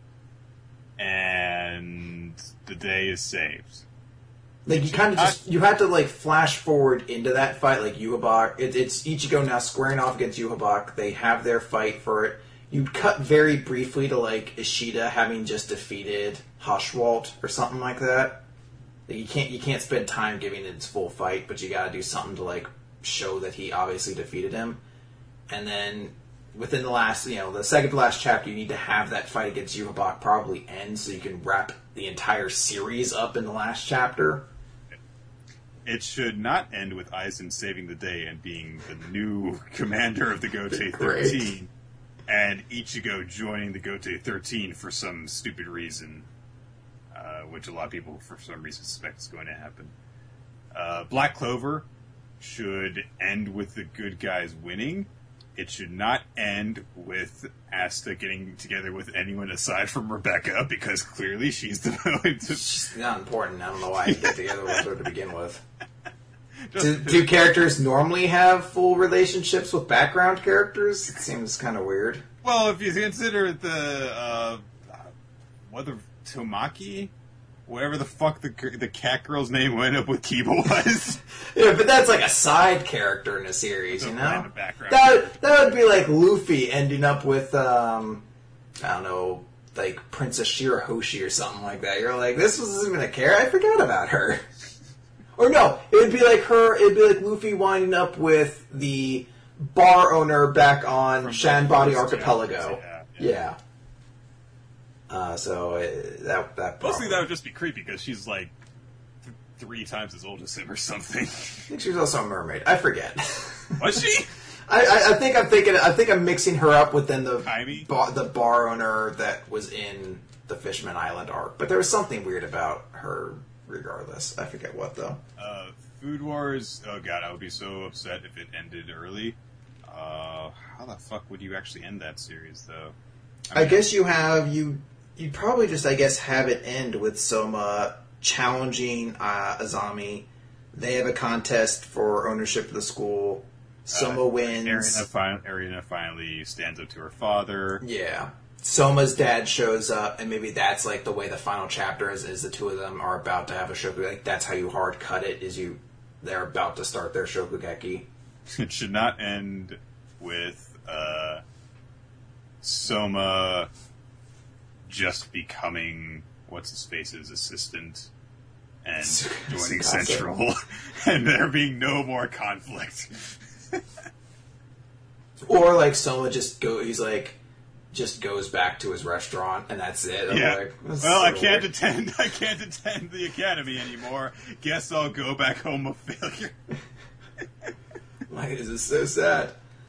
and the day is saved.
Like, you kind of you had to, like, flash forward into that fight, like, Yhwach. It's Ichigo now squaring off against Yhwach. They have their fight for it. You'd cut very briefly to, like, Ishida having just defeated Haschwalt or something like that. Like, you can't spend time giving it its full fight, but you gotta do something to, like, show that he obviously defeated him. And then, within the last, the second to last chapter, you need to have that fight against Yhwach probably end so you can wrap the entire series up in the last chapter.
It should not end with Aizen saving the day and being the new commander of the Gotei 13, and Ichigo joining the Gotei 13 for some stupid reason, which a lot of people, for some reason, suspect is going to happen. Black Clover should end with the good guys winning. It should not end with Asta getting together with anyone aside from Rebecca, because clearly she's the one to...
She's not important. I don't know why you get together with her to begin with. Do characters normally have full relationships with background characters? It seems kind of weird.
Well, if you consider the... whether Tomaki... Whatever the fuck the cat girl's name went up with Kiba was.
Yeah, but that's like a side character in a series,
That
would be like Luffy ending up with, I don't know, like Princess Shirahoshi or something like that. You're like, this wasn't even a character? I forgot about her. Or no, it would be like Luffy winding up with the bar owner back on Shanbody Archipelago. Yeah. That
mostly that would just be creepy because she's like 3 times as old as him or something. I
think she was also a mermaid. I forget.
Was she?
I think I'm mixing her up with the bar owner that was in the Fishman Island arc. But there was something weird about her. Regardless, I forget what though.
Food Wars. Oh god, I would be so upset if it ended early. How the fuck would you actually end that series though?
I guess you'd probably just, have it end with Soma challenging Azami. They have a contest for ownership of the school. Soma wins.
Arina finally stands up to her father.
Yeah. Soma's dad shows up, and maybe that's, like, the way the final chapter is the two of them are about to have a Shokugeki. Like, that's how you hard cut it, they're about to start their Shokugeki.
It should not end with, Soma just becoming what's-his-face's assistant and joining Central, and there being no more conflict.
Or, like, Soma just goes back to his restaurant, and that's it.
I can't attend the academy anymore. Guess I'll go back home a failure.
Why is this so sad?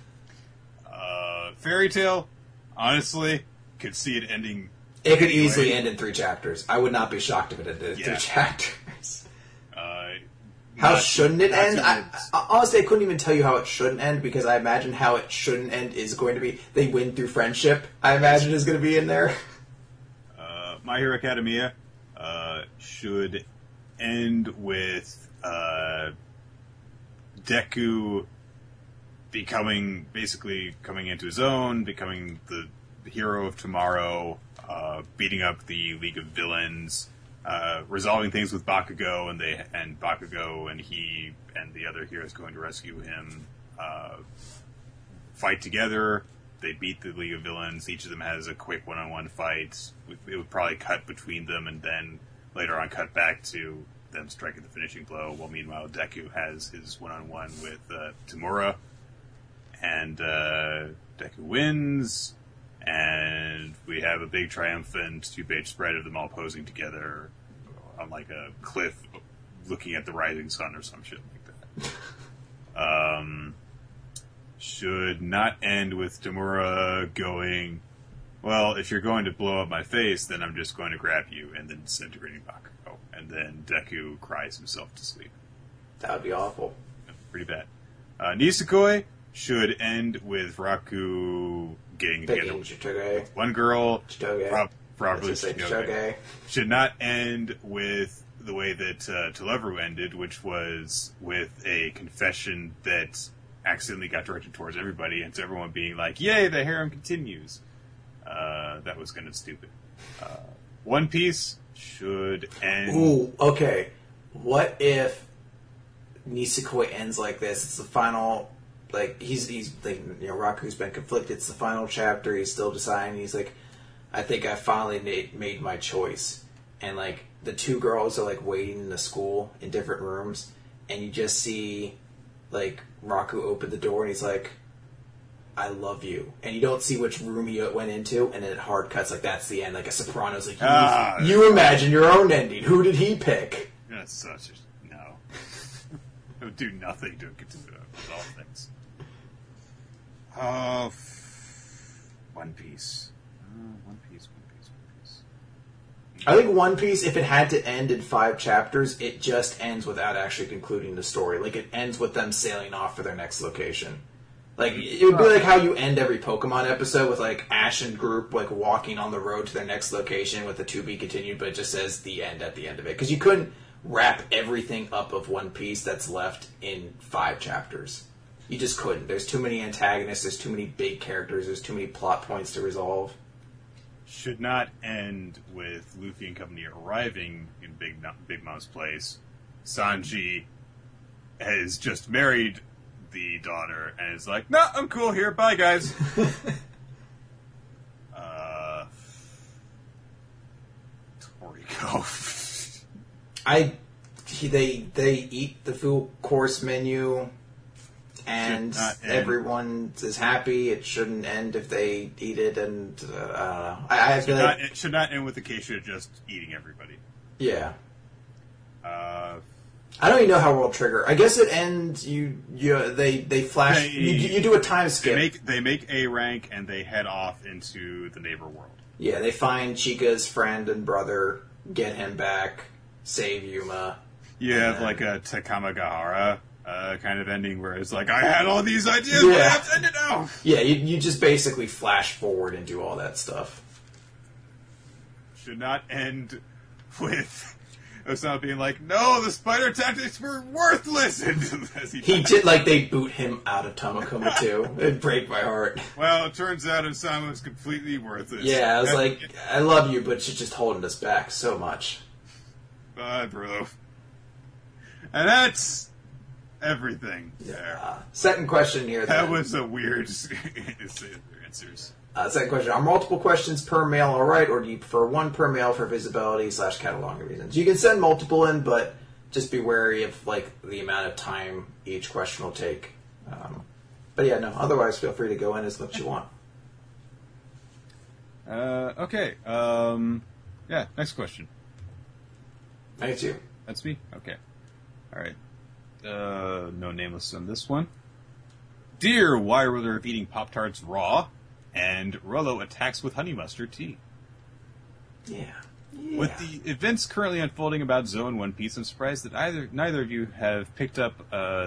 Fairy Tail, honestly, could see it ending.
It could easily end in 3 chapters. I would not be shocked if it ended in 3 chapters. How shouldn't it end? Honestly, I couldn't even tell you how it shouldn't end, because I imagine how it shouldn't end is going to be they win through friendship. I imagine is going to be in there.
My Hero Academia should end with Deku basically coming into his own, becoming the hero of tomorrow, beating up the League of Villains, resolving things with Bakugo, and Bakugo and he and the other heroes going to rescue him fight together. They beat the League of Villains. Each of them has a quick one-on-one fight. It would probably cut between them, and then later on cut back to them striking the finishing blow. While meanwhile, Deku has his one-on-one with Tamura, and Deku wins. And we have a big triumphant 2-page spread of them all posing together on like a cliff looking at the rising sun or some shit like that. Should not end with Tamura going, well, if you're going to blow up my face, then I'm just going to grab you and then disintegrating Bakugo. And then Deku cries himself to sleep.
That would be awful.
Pretty bad. Nisekoi should end with Raku getting together with one girl. Probably Chitoge. Should not end with the way that Televeru ended, which was with a confession that accidentally got directed towards everybody, and to everyone being like, yay, the harem continues. That was kind of stupid. One Piece should end...
Ooh, okay. What if Nisekoi ends like this? It's the final... Like, he's like, you know, Raku's been conflicted. It's the final chapter. He's still deciding. He's like, I think I finally made my choice. And, like, the two girls are, like, waiting in the school in different rooms. And you just see, like, Raku open the door and he's like, I love you. And you don't see which room he went into. And then it hard cuts, like, that's the end. Like a Sopranos, like, you imagine your own ending. Who did he pick?
That's such a... No. It would do nothing to resolve things. One Piece. One Piece.
I think One Piece, if it had to end in 5 chapters, it just ends without actually concluding the story. Like, it ends with them sailing off for their next location. Like, it would be like how you end every Pokemon episode with, like, Ash and group, like, walking on the road to their next location with the to be continued, but it just says the end at the end of it. Because you couldn't wrap everything up of One Piece that's left in 5 chapters. You just couldn't. There's too many antagonists, there's too many big characters, there's too many plot points to resolve.
Should not end with Luffy and company arriving in Big Mom's place. Sanji has just married the daughter and is like, "No, I'm cool here. Bye, guys." Toriko.
They eat the full course menu. And everyone is happy. It shouldn't end if they eat it, and I don't know. I feel like
it should not end with Acacia just eating everybody.
Yeah. I don't even know how World Trigger. I guess it ends. They flash. You do a time skip.
They make A rank and they head off into the neighbor world.
Yeah, they find Chica's friend and brother, get him back, save Yuma.
You have like a Takamagahara. Kind of ending where it's like, I had all these ideas, but I have to end it now.
Yeah, you just basically flash forward and do all that stuff.
Should not end with Osama being like, no, the spider tactics were worthless.
He did, like, they boot him out of Tamakoma too. It'd break my heart.
Well, it turns out Osama was completely worthless.
Yeah, I was like, I love you, but you're just holding us back so much.
Bye, bro. And that's... everything there.
Second question here.
That was a weird answers.
Second question. Are multiple questions per mail alright, or do you prefer one per mail for visibility / cataloging reasons? You can send multiple in, but just be wary of like the amount of time each question will take. But yeah, no, otherwise feel free to go in as much as you want.
Okay. Yeah, next question.
Thank you.
That's me? Okay. Alright. No nameless on this one. Dear why Ruler of eating Pop-Tarts raw, and Rollo attacks with honey mustard tea.
Yeah.
With the events currently unfolding about Zoe and One Piece, I'm surprised that neither of you have picked up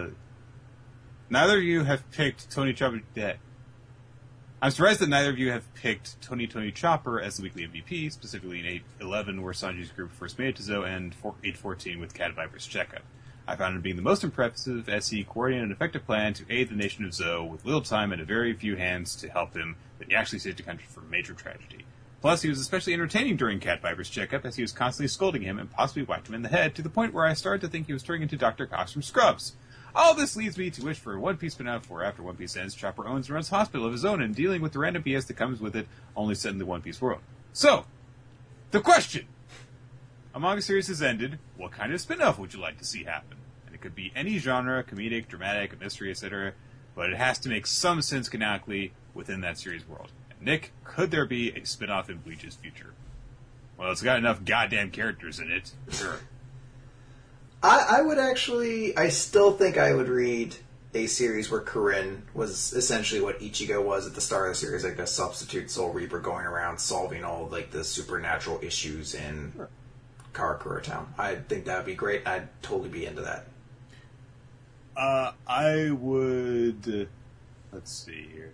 Tony Chopper. I'm surprised that neither of you have picked Tony Chopper as the weekly MVP, specifically in 811, where Sanji's group first made it to Zoe, and 814 with Cat Viper's checkup. I found him being the most impressive as he coordinated an effective plan to aid the nation of Zoe with little time and a very few hands to help him, that he actually saved the country from major tragedy. Plus, he was especially entertaining during Cat Viper's checkup, as he was constantly scolding him and possibly whacked him in the head, to the point where I started to think he was turning into Dr. Cox from Scrubs. All this leads me to wish for a One Piece spin-off where, after One Piece ends, Chopper owns and runs a hospital of his own and dealing with the random BS that comes with it, only set in the One Piece world. So, the question! A manga series has ended, what kind of spin-off would you like to see happen? And it could be any genre, comedic, dramatic, a mystery, etc., but it has to make some sense canonically within that series world. And Nick, could there be a spin-off in Bleach's future? Well, it's got enough goddamn characters in it, sure.
I would actually... I still think I would read a series where Corinne was essentially what Ichigo was at the start of the series, like a substitute Soul Reaper going around solving all like the supernatural issues in Karakura Town. I think that would be great. I'd totally be into that.
I would. Let's see here.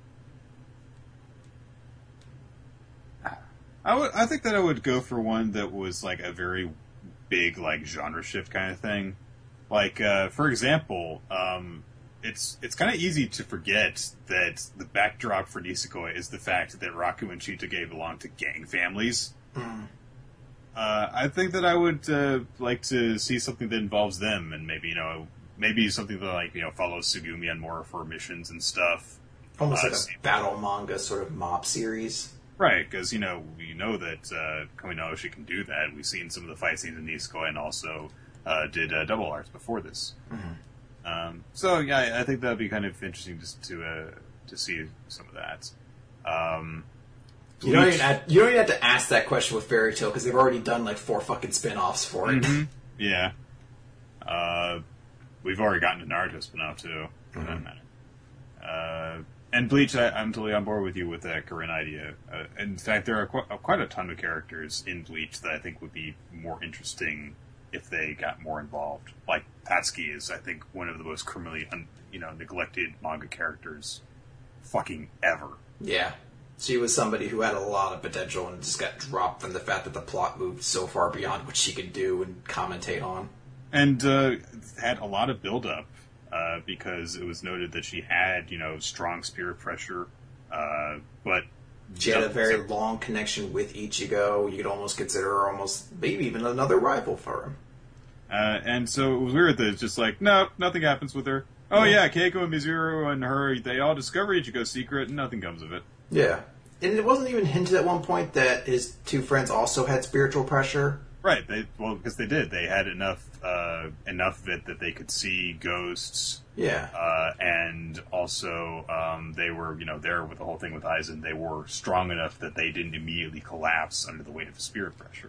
I think that I would go for one that was like a very big like genre shift kind of thing. Like for example, it's kind of easy to forget that the backdrop for Nisekoi is the fact that Raku and Chitoge belong to gang families. Mm. I think that I would like to see something that involves them, and maybe something that like follows Sugumi on more of her missions and stuff.
Almost like a battle manga sort of mob series.
Right, because we know that Kominaoshi can do that. We've seen some of the fight scenes in Nisekoi, and also did Double Arts before this. Mm-hmm. So yeah, I think that'd be kind of interesting just to see some of that.
You don't even have to ask that question with Fairy Tail because they've already done like 4 fucking spin-offs for it.
Mm-hmm. Yeah. We've already gotten to Naruto spin-off too, for that matter. And Bleach, I'm totally on board with you with that Corinne idea. In fact, there are quite a ton of characters in Bleach that I think would be more interesting if they got more involved. Like Patsuki is, I think, one of the most criminally, neglected manga characters, fucking ever.
Yeah, she was somebody who had a lot of potential and just got dropped from the fact that the plot moved so far beyond what she could do and commentate on.
And had a lot of build-up. Because it was noted that she had, strong spirit pressure, but
she had a very long connection with Ichigo. You could almost consider her almost maybe even another rival for him.
And so it was weird that it's just like, no, nothing happens with her. Oh yeah, Keiko and Mizuru and her, they all discover Ichigo's secret and nothing comes of it.
Yeah. And it wasn't even hinted at one point that his 2 friends also had spiritual pressure.
Right. Because they did. They had enough of it that they could see ghosts.
Yeah.
And also, they were, there with the whole thing with Aizen, they were strong enough that they didn't immediately collapse under the weight of spirit pressure.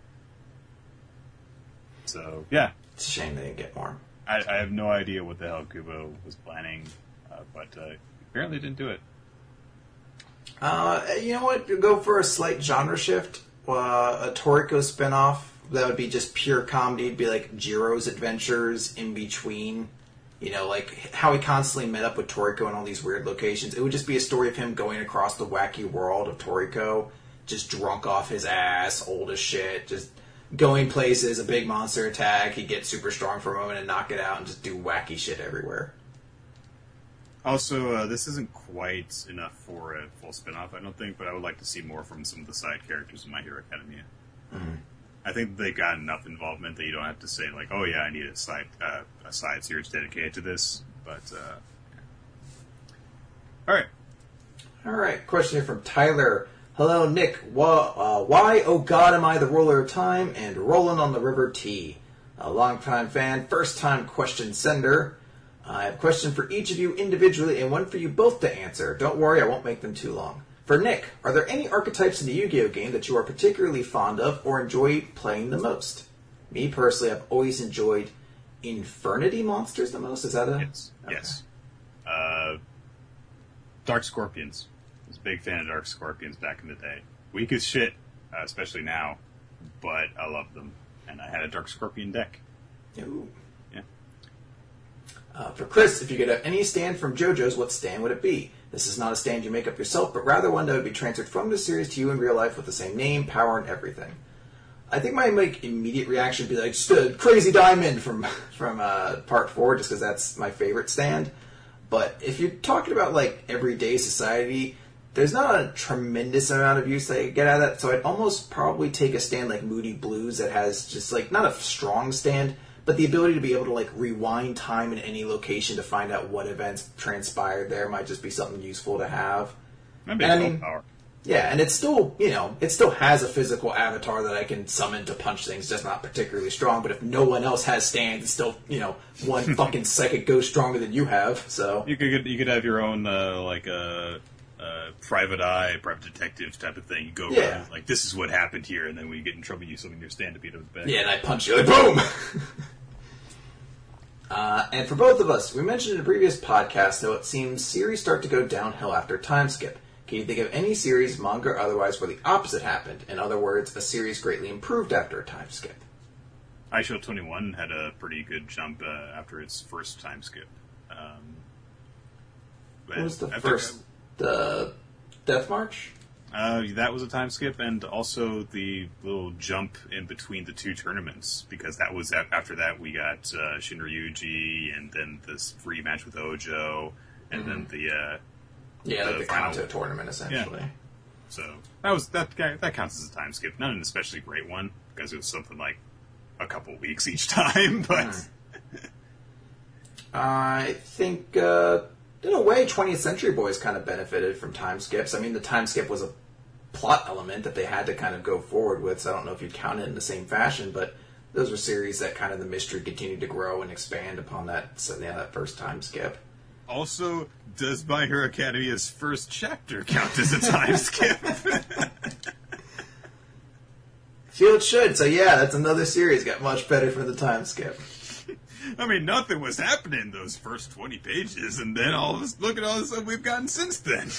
So, yeah.
It's a shame they didn't get more.
I have no idea what the hell Kubo was planning, but apparently didn't do it.
You know what? Go for a slight genre shift. A Toriko spinoff that would be just pure comedy. It'd be like Jiro's adventures in between. Like how he constantly met up with Toriko in all these weird locations. It would just be a story of him going across the wacky world of Toriko, just drunk off his ass, old as shit, just going places, a big monster attack, he'd get super strong for a moment and knock it out and just do wacky shit everywhere.
Also, this isn't quite enough for a full spin-off, I don't think, but I would like to see more from some of the side characters in My Hero Academia. Mm-hmm. I think they got enough involvement that you don't have to say, like, oh yeah, I need a side series dedicated to this, but, yeah.
Alright, question here from Tyler. Hello, Nick. Why, oh god, am I the ruler of time and rolling on the River T? A longtime fan, first-time question sender. I have a question for each of you individually and one for you both to answer. Don't worry, I won't make them too long. For Nick, are there any archetypes in the Yu-Gi-Oh! Game that you are particularly fond of or enjoy playing the most? Me, personally, I've always enjoyed Infernity monsters the most. Is that a...
Yes. Okay. Yes. Dark Scorpions. I was a big fan of Dark Scorpions back in the day. Weak as shit, especially now, but I love them. And I had a Dark Scorpion deck.
Ooh.
Yeah.
For Chris, if you could have any stand from JoJo's, what stand would it be? This is not a stand you make up yourself, but rather one that would be transferred from the series to you in real life with the same name, power, and everything. I think my immediate reaction would be like, just a Crazy Diamond from Part 4, just because that's my favorite stand. But if you're talking about, like, everyday society, there's not a tremendous amount of use that I get out of that, so I'd almost probably take a stand like Moody Blues that has just, like, not a strong stand, but the ability to be able to, like, rewind time in any location to find out what events transpired there might just be something useful to have.
That'd be power.
Yeah, and it's still, it still has a physical avatar that I can summon to punch things, just not particularly strong, but if no one else has stands, it's still, one fucking psychic ghost stronger than you have, so...
You could have your own, private eye, private detective type of thing. You go around, like, this is what happened here, and then when you get in trouble, you summon your stand to beat up the back.
Yeah, and I punch you, like, boom! And for both of us, we mentioned in a previous podcast how it seems series start to go downhill after time skip. Can you think of any series, manga or otherwise, where the opposite happened? In other words, a series greatly improved after a time skip.
iShow 21 had a pretty good jump after its first time skip.
What was the first? The Death March?
That was a time skip, and also the little jump in between the two tournaments, because that was after that we got Shinryuji, and then this rematch with Ojo, and then the
Kanto tournament, essentially.
Yeah. So that counts as a time skip. Not an especially great one, because it was something like a couple weeks each time, but...
I think... in a way, 20th Century Boys kind of benefited from time skips. I mean, the time skip was a plot element that they had to kind of go forward with, so I don't know if you'd count it in the same fashion, but those were series that kind of the mystery continued to grow and expand upon that first time skip.
Also, does My Hero Academia's first chapter count as a time skip?
Feel it should, so yeah, that's another series. Got much better for the time skip.
I mean, nothing was happening in those first 20 pages, and then look at all the stuff we've gotten since then.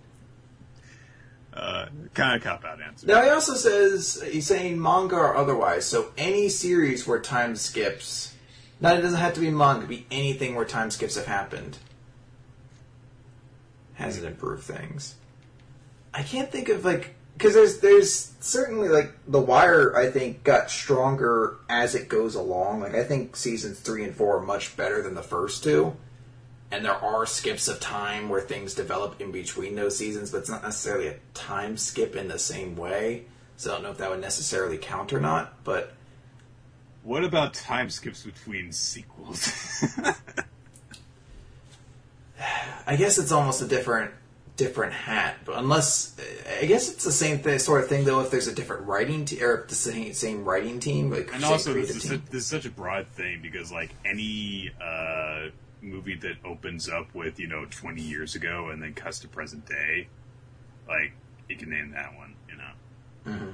Kind of cop-out answer.
Now, he also says, he's saying manga or otherwise, so any series where time skips, it doesn't have to be manga, it could be anything where time skips have happened. Has it improved things? I can't think of, because there's certainly, The Wire, I think, got stronger as it goes along. I think seasons 3 and 4 are much better than the first two. And there are skips of time where things develop in between those seasons, but it's not necessarily a time skip in the same way. So I don't know if that would necessarily count or not, but...
What about time skips between sequels?
I guess it's almost a different hat, but unless I guess it's the same sort of thing though. If there's a different writing or if the same writing team,
and also this is such a broad thing because any movie that opens up with 20 years ago and then cuts to present day, you can name that one,
Mm-hmm.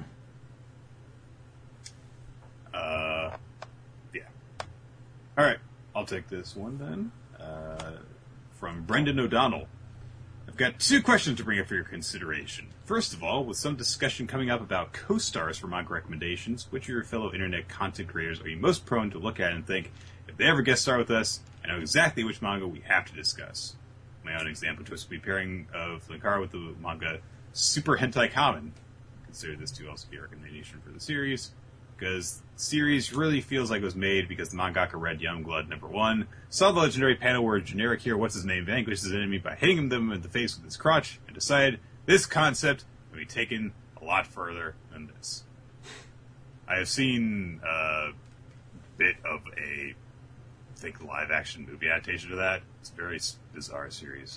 Yeah. All right, I'll take this one then. From Brendan O'Donnell. I've got 2 questions to bring up for your consideration. First of all, with some discussion coming up about co-stars for manga recommendations, which of your fellow internet content creators are you most prone to look at and think, if they ever guest star with us, I know exactly which manga we have to discuss. My own example choice would be pairing of Linkara with the manga Super Hentai Kamen. Consider this to also be a recommendation for the series, because the series really feels like it was made because the mangaka read Youngblood #1, saw the legendary panel where generic hero what's-his-name vanquishes his enemy by hitting them in the face with his crotch, and decided this concept can be taken a lot further than this. I have seen a bit of a live-action movie adaptation of that. It's a very bizarre series.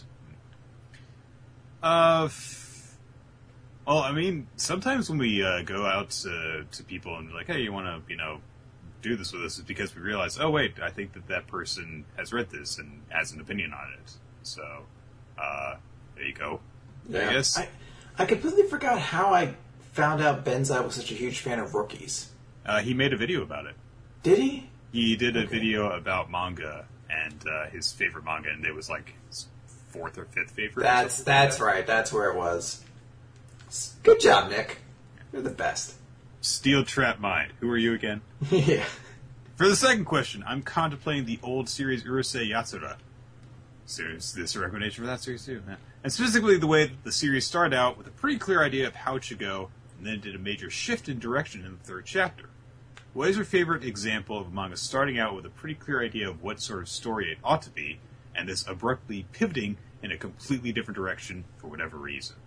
Well, I mean, sometimes when we go out to people and be like, hey, you want to, do this with us, it's because we realize, oh, wait, I think that person has read this and has an opinion on it. So, there you go.
Yeah.
I guess.
I completely forgot how I found out Benzai was such a huge fan of Rookies.
He made a video about it.
Did he?
He did a video about manga and his favorite manga, and it was his 4th or 5th favorite.
That's right. That's where it was. Good job, Nick. You're the best.
Steel Trap Mind. Who are you again?
Yeah.
For the second question, I'm contemplating the old series Urusei Yatsura. Series, this is a recommendation for that series too. Yeah. And specifically the way that the series started out with a pretty clear idea of how it should go, and then did a major shift in direction in the 3rd chapter. What is your favorite example of a manga starting out with a pretty clear idea of what sort of story it ought to be, and this abruptly pivoting in a completely different direction for whatever reason?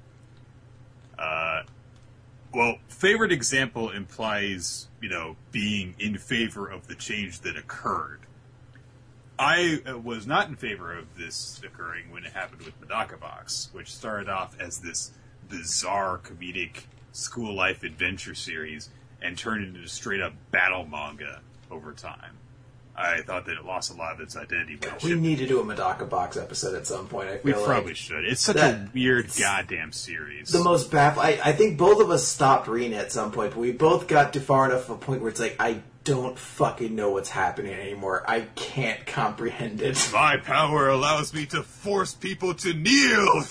Well, favorite example implies, being in favor of the change that occurred. I was not in favor of this occurring when it happened with Medaka Box, which started off as this bizarre comedic school life adventure series and turned into straight up battle manga over time. I thought that it lost a lot of its identity.
We need to do a Medaka Box episode at some point. I feel
we probably should. It's such a weird goddamn series.
The most baffling. I think both of us stopped reading it at some point, but we both got to far enough of a point where it's I don't fucking know what's happening anymore. I can't comprehend it.
My power allows me to force people to kneel.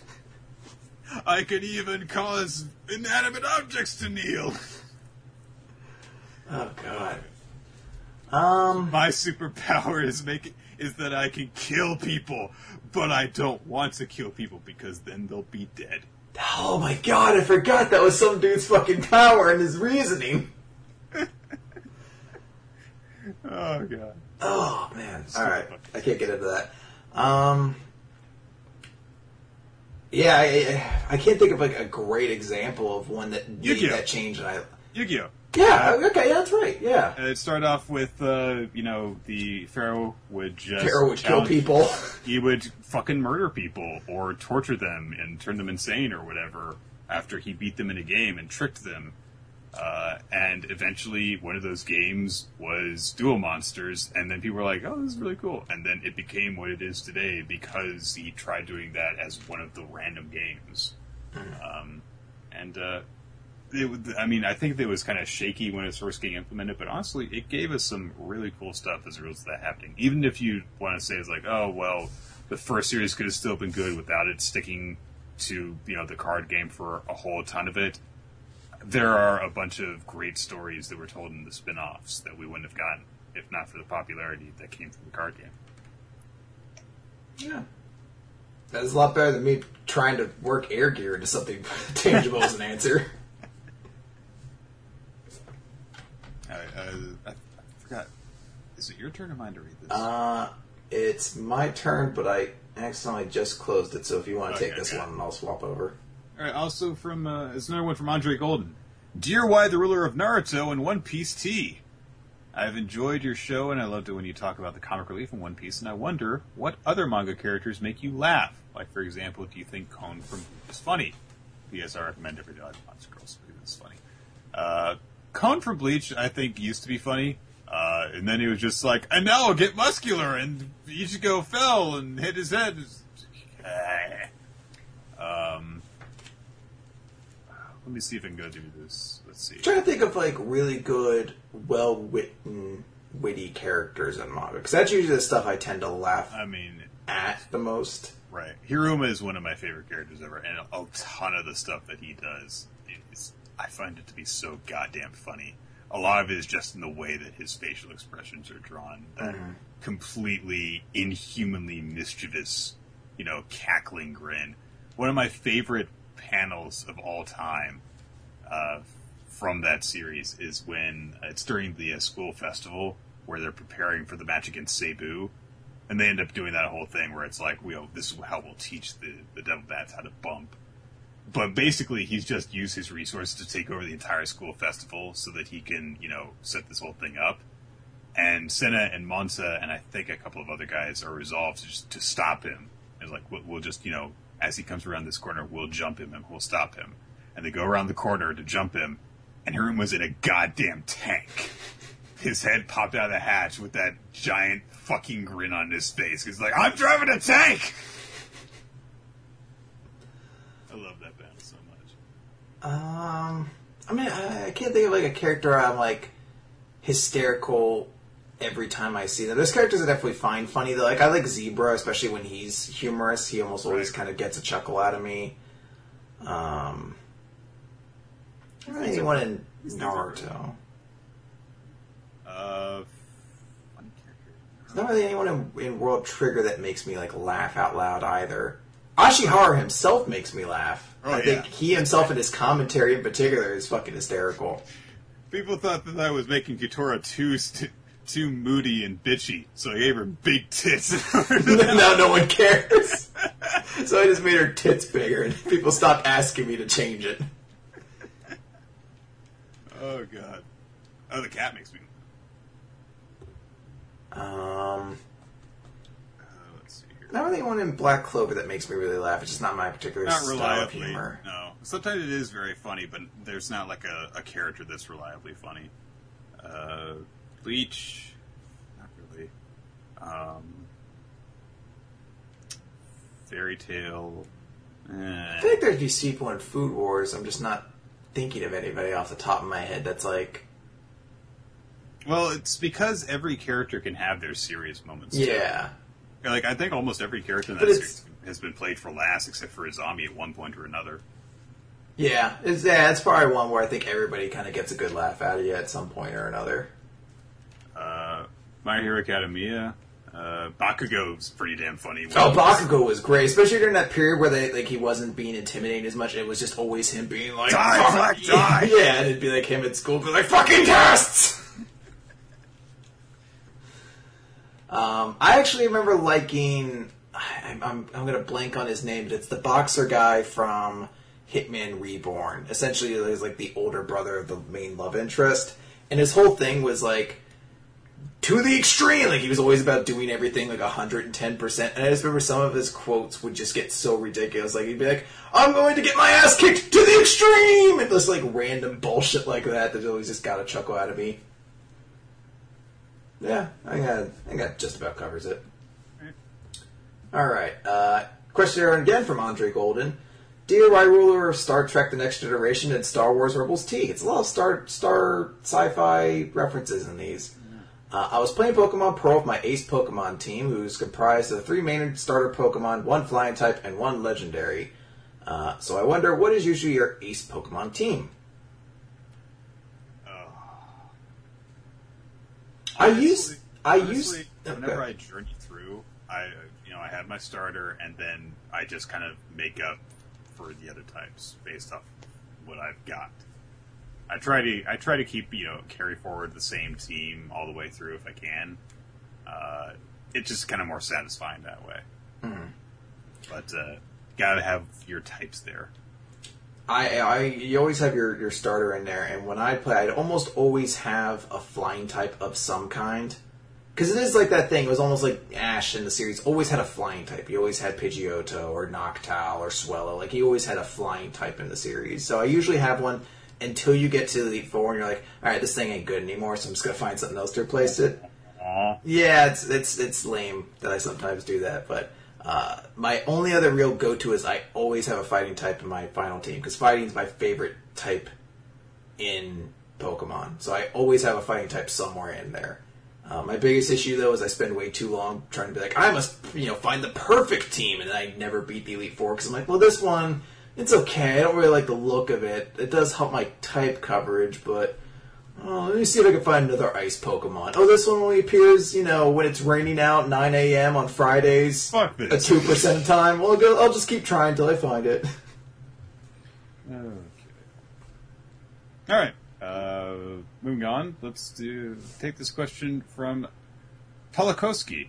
I can even cause inanimate objects to kneel.
Oh God.
My superpower is that I can kill people, but I don't want to kill people because then they'll be dead.
Oh my God! I forgot that was some dude's fucking power and his reasoning.
Oh God.
Oh man! All right, I can't get into that. Yeah, I can't think of like a great example of one that made
Yu-Gi-Oh!
that change. And I
Yu-Gi-Oh!
yeah, okay, yeah, that's right. Yeah,
It started off with the Pharaoh would just
kill
challenge-
people.
He would fucking murder people or torture them and turn them insane or whatever after he beat them in a game and tricked them. And eventually one of those games was Duel Monsters, and then people were like, oh, this is really cool. And then it became what it is today because he tried doing that as one of the random games. I think it was kind of shaky when it was first getting implemented, but honestly, it gave us some really cool stuff as a result of that happening. Even if you want to say it's like, oh, well, the first series could have still been good without it sticking to, the card game for a whole ton of it. There are a bunch of great stories that were told in the spin-offs that we wouldn't have gotten if not for the popularity that came from the card game.
Yeah. That is a lot better than me trying to work air gear into something tangible as an answer.
I forgot. Is it your turn or mine to read this?
It's my turn, but I accidentally just closed it, so if you want to take this
okay.
one, I'll swap over.
All right, also from, it's another one from Andre Golden. Dear Y, the ruler of Naruto and One Piece T. I've enjoyed your show, and I loved it when you talk about the comic relief in One Piece, and I wonder what other manga characters make you laugh. Like, for example, do you think Kon from Bleach is funny? P.S. I recommend every day Monster Girls because it's funny. Kon from Bleach, I think, used to be funny. And then he was just like, and now get muscular, and Ichigo fell and hit his head. Let me see if I can go do this. Let's see.
I'm trying to think of like really good, well-written, witty characters in manga, because that's usually the stuff I tend to laugh at the most.
Right. Hiruma is one of my favorite characters ever, and a ton of the stuff that he does, I find it to be so goddamn funny. A lot of it is just in the way that his facial expressions are drawn. That completely inhumanly mischievous, cackling grin. One of my favorite panels of all time from that series is when it's during the school festival where they're preparing for the match against Cebu, and they end up doing that whole thing where it's like, this is how we'll teach the Devil Bats how to bump. But basically, he's just used his resources to take over the entire school festival so that he can, set this whole thing up. And Senna and Monsa and I think a couple of other guys are resolved to stop him. It's like, we'll just, as he comes around this corner, we'll jump him and we'll stop him. And they go around the corner to jump him, and Hiruma's in a goddamn tank. His head popped out of the hatch with that giant fucking grin on his face. He's like, I'm driving a tank! I love that battle so much.
I can't think of like a character I'm like hysterical every time I see them. There's characters I definitely find funny though. Like I like Zebra, especially when he's humorous. He almost always kind of gets a chuckle out of me. I don't know anyone in Naruto.
Funny character.
There's not really anyone in World Trigger that makes me like laugh out loud either. Ashihara himself makes me laugh. I think he himself and his commentary in particular is fucking hysterical.
People thought that I was making Kitora too moody and bitchy, so I gave her big tits.
Now no one cares. So I just made her tits bigger, and people stopped asking me to change it.
Oh, God. Oh, the cat makes me... let's see here.
Not really anyone in Black Clover that makes me really laugh. It's just not my particular
Not
style
reliably,
of humor.
no. Sometimes it is very funny, but there's not like a character that's reliably funny. Bleach, not really. Fairy Tail.
I feel like there's these people in Food Wars. I'm just not thinking of anybody off the top of my head that's like
Well, it's because every character can have their serious moments.
Yeah.
Too. Like, I think almost every character in that series has been played for laughs, except for a zombie at one point or another.
Yeah, it's probably one where I think everybody kind of gets a good laugh out of you at some point or another.
My Hero Academia, Bakugo's pretty damn funny.
Bakugo was great, especially during that period where he wasn't being intimidating as much. It was just always him being like,
die, Black, die!
Yeah, and it'd be like him at school, be like, fucking tests! I actually remember liking, I'm going to blank on his name, but it's the boxer guy from Hitman Reborn. Essentially, he's like the older brother of the main love interest. And his whole thing was like, to the extreme! Like, he was always about doing everything like 110%. And I just remember some of his quotes would just get so ridiculous. Like, he'd be like, I'm going to get my ass kicked to the extreme! And just like random bullshit like that always just got a chuckle out of me. Yeah, I think that just about covers it. Alright, question here again from Andre Golden. Dear Rye Ruler of Star Trek The Next Generation and Star Wars Rebels T. It's a lot of star sci-fi references in these. I was playing Pokemon Pro with my Ace Pokemon team, who's comprised of 3 main starter Pokemon, 1 flying type, and 1 legendary. So I wonder, what is usually your Ace Pokemon team?
Honestly, whenever I journey through, I have my starter, and then I just kind of make up for the other types based off what I've got. I try to keep carry forward the same team all the way through if I can. It's just kind of more satisfying that way. Mm-hmm. But gotta have your types there.
You always have your starter in there, and when I play, I'd almost always have a flying type of some kind. Because it is like that thing, it was almost like Ash in the series, always had a flying type. He always had Pidgeotto, or Noctowl, or Swellow. Like, he always had a flying type in the series. So I usually have one until you get to Elite Four, and you're like, alright, this thing ain't good anymore, so I'm just going to find something else to replace it. Yeah, it's lame that I sometimes do that, but... my only other real go-to is I always have a fighting type in my final team, because fighting is my favorite type in Pokemon. So I always have a fighting type somewhere in there. My biggest issue, though, is I spend way too long trying to be like, I must, find the perfect team, and then I never beat the Elite Four, because I'm like, well, this one, it's okay. I don't really like the look of it. It does help my type coverage, but... let me see if I can find another ice Pokemon. Oh, this one only appears, when it's raining out, 9 a.m. on Fridays.
Fuck this.
At 2% of time. Well, I'll just keep trying until I find it.
Okay. Alright. Moving on. Let's take this question from Polakowski.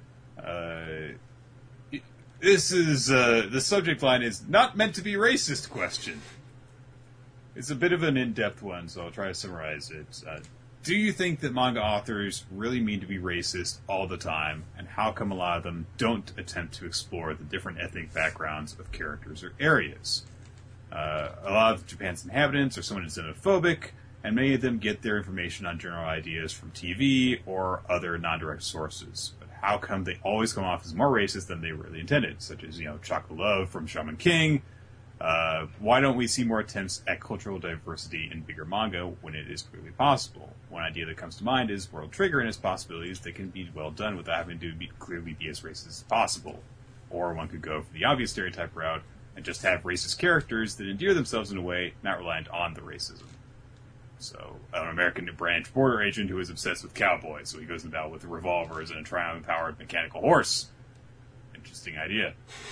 This is, the subject line is not meant to be racist question. It's a bit of an in-depth one, so I'll try to summarize it. Do you think that manga authors really mean to be racist all the time, and how come a lot of them don't attempt to explore the different ethnic backgrounds of characters or areas? A lot of Japan's inhabitants are somewhat xenophobic, and many of them get their information on general ideas from TV or other non-direct sources. But how come they always come off as more racist than they really intended, such as, Chocolate Love from Shaman King? Why don't we see more attempts at cultural diversity in bigger manga when it is clearly possible? One idea that comes to mind is World Trigger and its possibilities that can be well done without having to clearly be as racist as possible. Or one could go for the obvious stereotype route and just have racist characters that endear themselves in a way not reliant on the racism. So, an American branch border agent who is obsessed with cowboys, so he goes in battle with revolvers and a Triumph-powered mechanical horse. Interesting idea.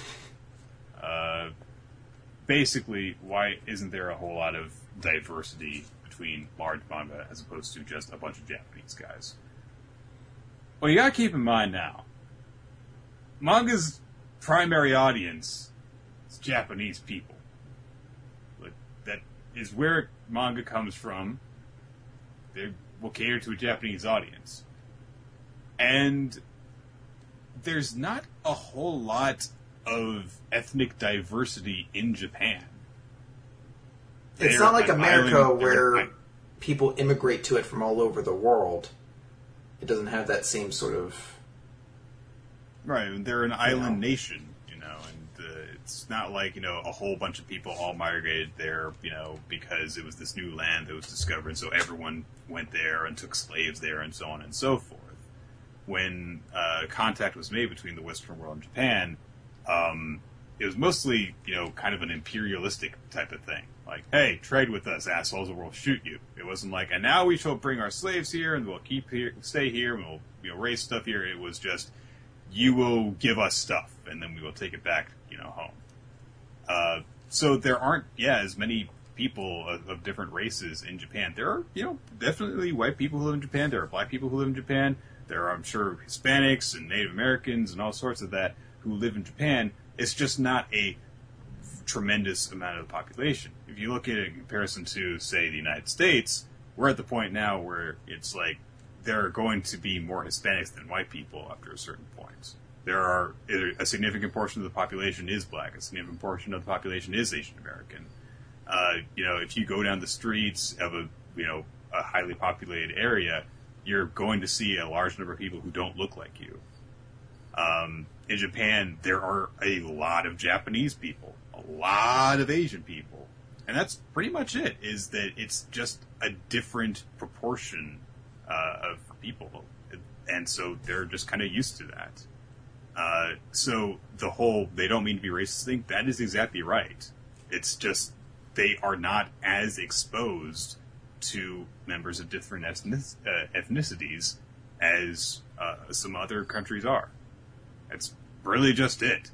Basically, why isn't there a whole lot of diversity between large manga as opposed to just a bunch of Japanese guys? Well, you gotta keep in mind now, manga's primary audience is Japanese people. But that is where manga comes from. They will cater to a Japanese audience. And there's not a whole lot of ethnic diversity in Japan.
It's not like America where people immigrate to it from all over the world. It doesn't have that same sort of...
Right, they're an island nation, and it's not like, a whole bunch of people all migrated there, because it was this new land that was discovered, so everyone went there and took slaves there and so on and so forth. When contact was made between the Western world and Japan, it was mostly, kind of an imperialistic type of thing. Like, hey, trade with us, assholes, or we'll shoot you. It wasn't like, and now we shall bring our slaves here, and we'll stay here, and we'll raise stuff here. It was just, you will give us stuff, and then we will take it back, home. So there aren't, as many people of different races in Japan. There are, definitely white people who live in Japan. There are black people who live in Japan. There are, I'm sure, Hispanics and Native Americans and all sorts of that who live in Japan. It's just not a tremendous amount of the population. If you look at it in comparison to, say, the United States, we're at the point now where it's like there are going to be more Hispanics than white people after a certain point. There are a significant portion of the population is black, a significant portion of the population is Asian American. If you go down the streets of a highly populated area, you're going to see a large number of people who don't look like you. In Japan, there are a lot of Japanese people, a lot of Asian people, and that's pretty much it, is that it's just a different proportion of people, and so they're just kind of used to that. So the whole, they don't mean to be racist thing, that is exactly right. It's just, they are not as exposed to members of different ethnicities as some other countries are. That's really just it.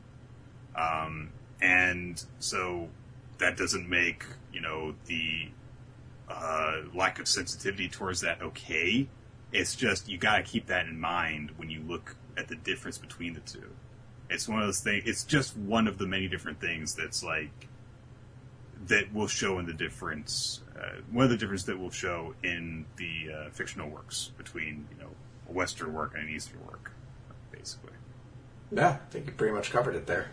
And so that doesn't make, the lack of sensitivity towards that okay. It's just, you gotta keep that in mind when you look at the difference between the two. It's one of those things, it's just one of the many different things that's like, that will show in the difference, one of the differences that will show in the fictional works between, a Western work and an Eastern work, basically.
Yeah, I think you pretty much covered it there.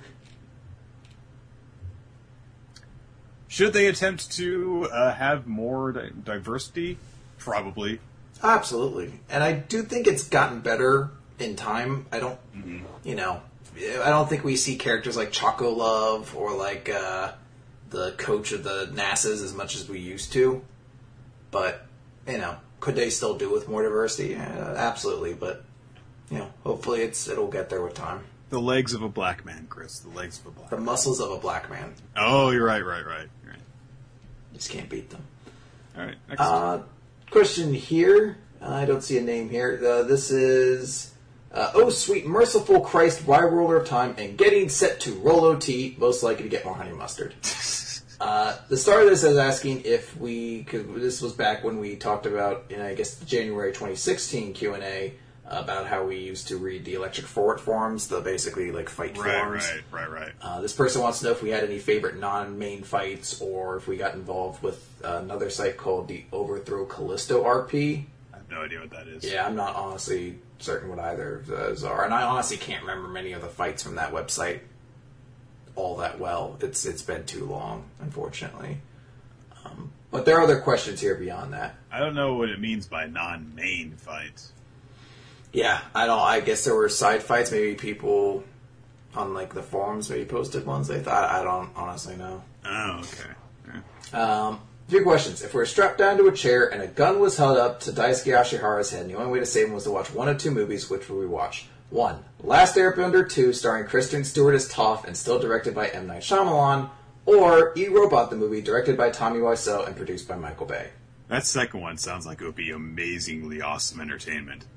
Should they attempt to have more diversity? Probably.
Absolutely. And I do think it's gotten better in time. I don't, I don't think we see characters like Choco Love or like the coach of the NASAs as much as we used to. But, could they still do with more diversity? Absolutely. But, hopefully it'll get there with time.
The legs of a black man, Chris. The legs of a black man.
The muscles of a black man.
Oh, you're right.
Just can't beat them.
All right. Next.
Question here. I don't see a name here. This is... oh, sweet merciful Christ, why Ruler of Time, and getting set to roll OT, most likely to get more honey mustard. The start of this is asking if we could... This was back when we talked about, in, I guess, the January 2016 Q&A, about how we used to read the Electric Forward forums, the basically, fight forums.
Right.
This person wants to know if we had any favorite non-main fights, or if we got involved with another site called the Overthrow Callisto RP.
I have no idea what that is.
Yeah, I'm not honestly certain what either of those are, and I honestly can't remember many of the fights from that website all that well. It's been too long, unfortunately. But there are other questions here beyond that.
I don't know what it means by non-main fights.
Yeah, I guess there were side fights. Maybe people on the forums maybe posted ones they thought. I don't honestly know.
Oh, okay. Yeah.
3 questions. If we were strapped down to a chair and a gun was held up to Daisuke Ashihara's head, and the only way to save him was to watch one of 2 movies, which would we watch? 1. Last Airbender 2, starring Kristen Stewart as Toph and still directed by M. Night Shyamalan, or E-Robot the movie, directed by Tommy Wiseau and produced by Michael Bay.
That second one sounds like it would be amazingly awesome entertainment.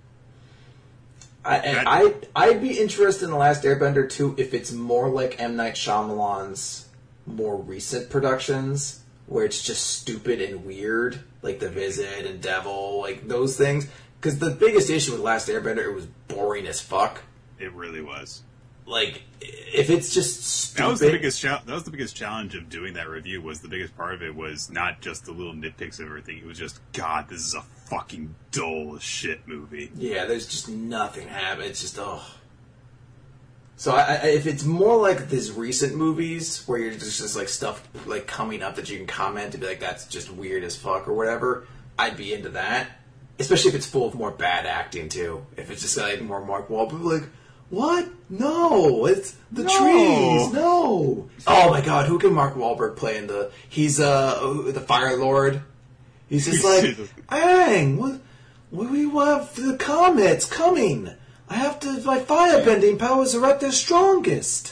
I'd be interested in The Last Airbender 2 if it's more like M. Night Shyamalan's more recent productions, where it's just stupid and weird, like The Visit and Devil, those things. Because the biggest issue with Last Airbender, it was boring as fuck.
It really was.
If it's just stupid...
That was the biggest challenge of doing that review, was the biggest part of it was not just the little nitpicks of everything, it was just, God, this is a fucking dull as shit movie.
Yeah, there's just nothing happening. It's just, So if it's more like these recent movies, where you're just stuff coming up that you can comment and be like, that's just weird as fuck or whatever, I'd be into that. Especially if it's full of more bad acting, too. If it's just more Mark Wahlberg, What? No, it's the trees. No. Oh my God, who can Mark Wahlberg play in the? He's the Fire Lord. He's just like, Aang, what do you have? The comet's coming. I have to. My firebending powers are at their strongest.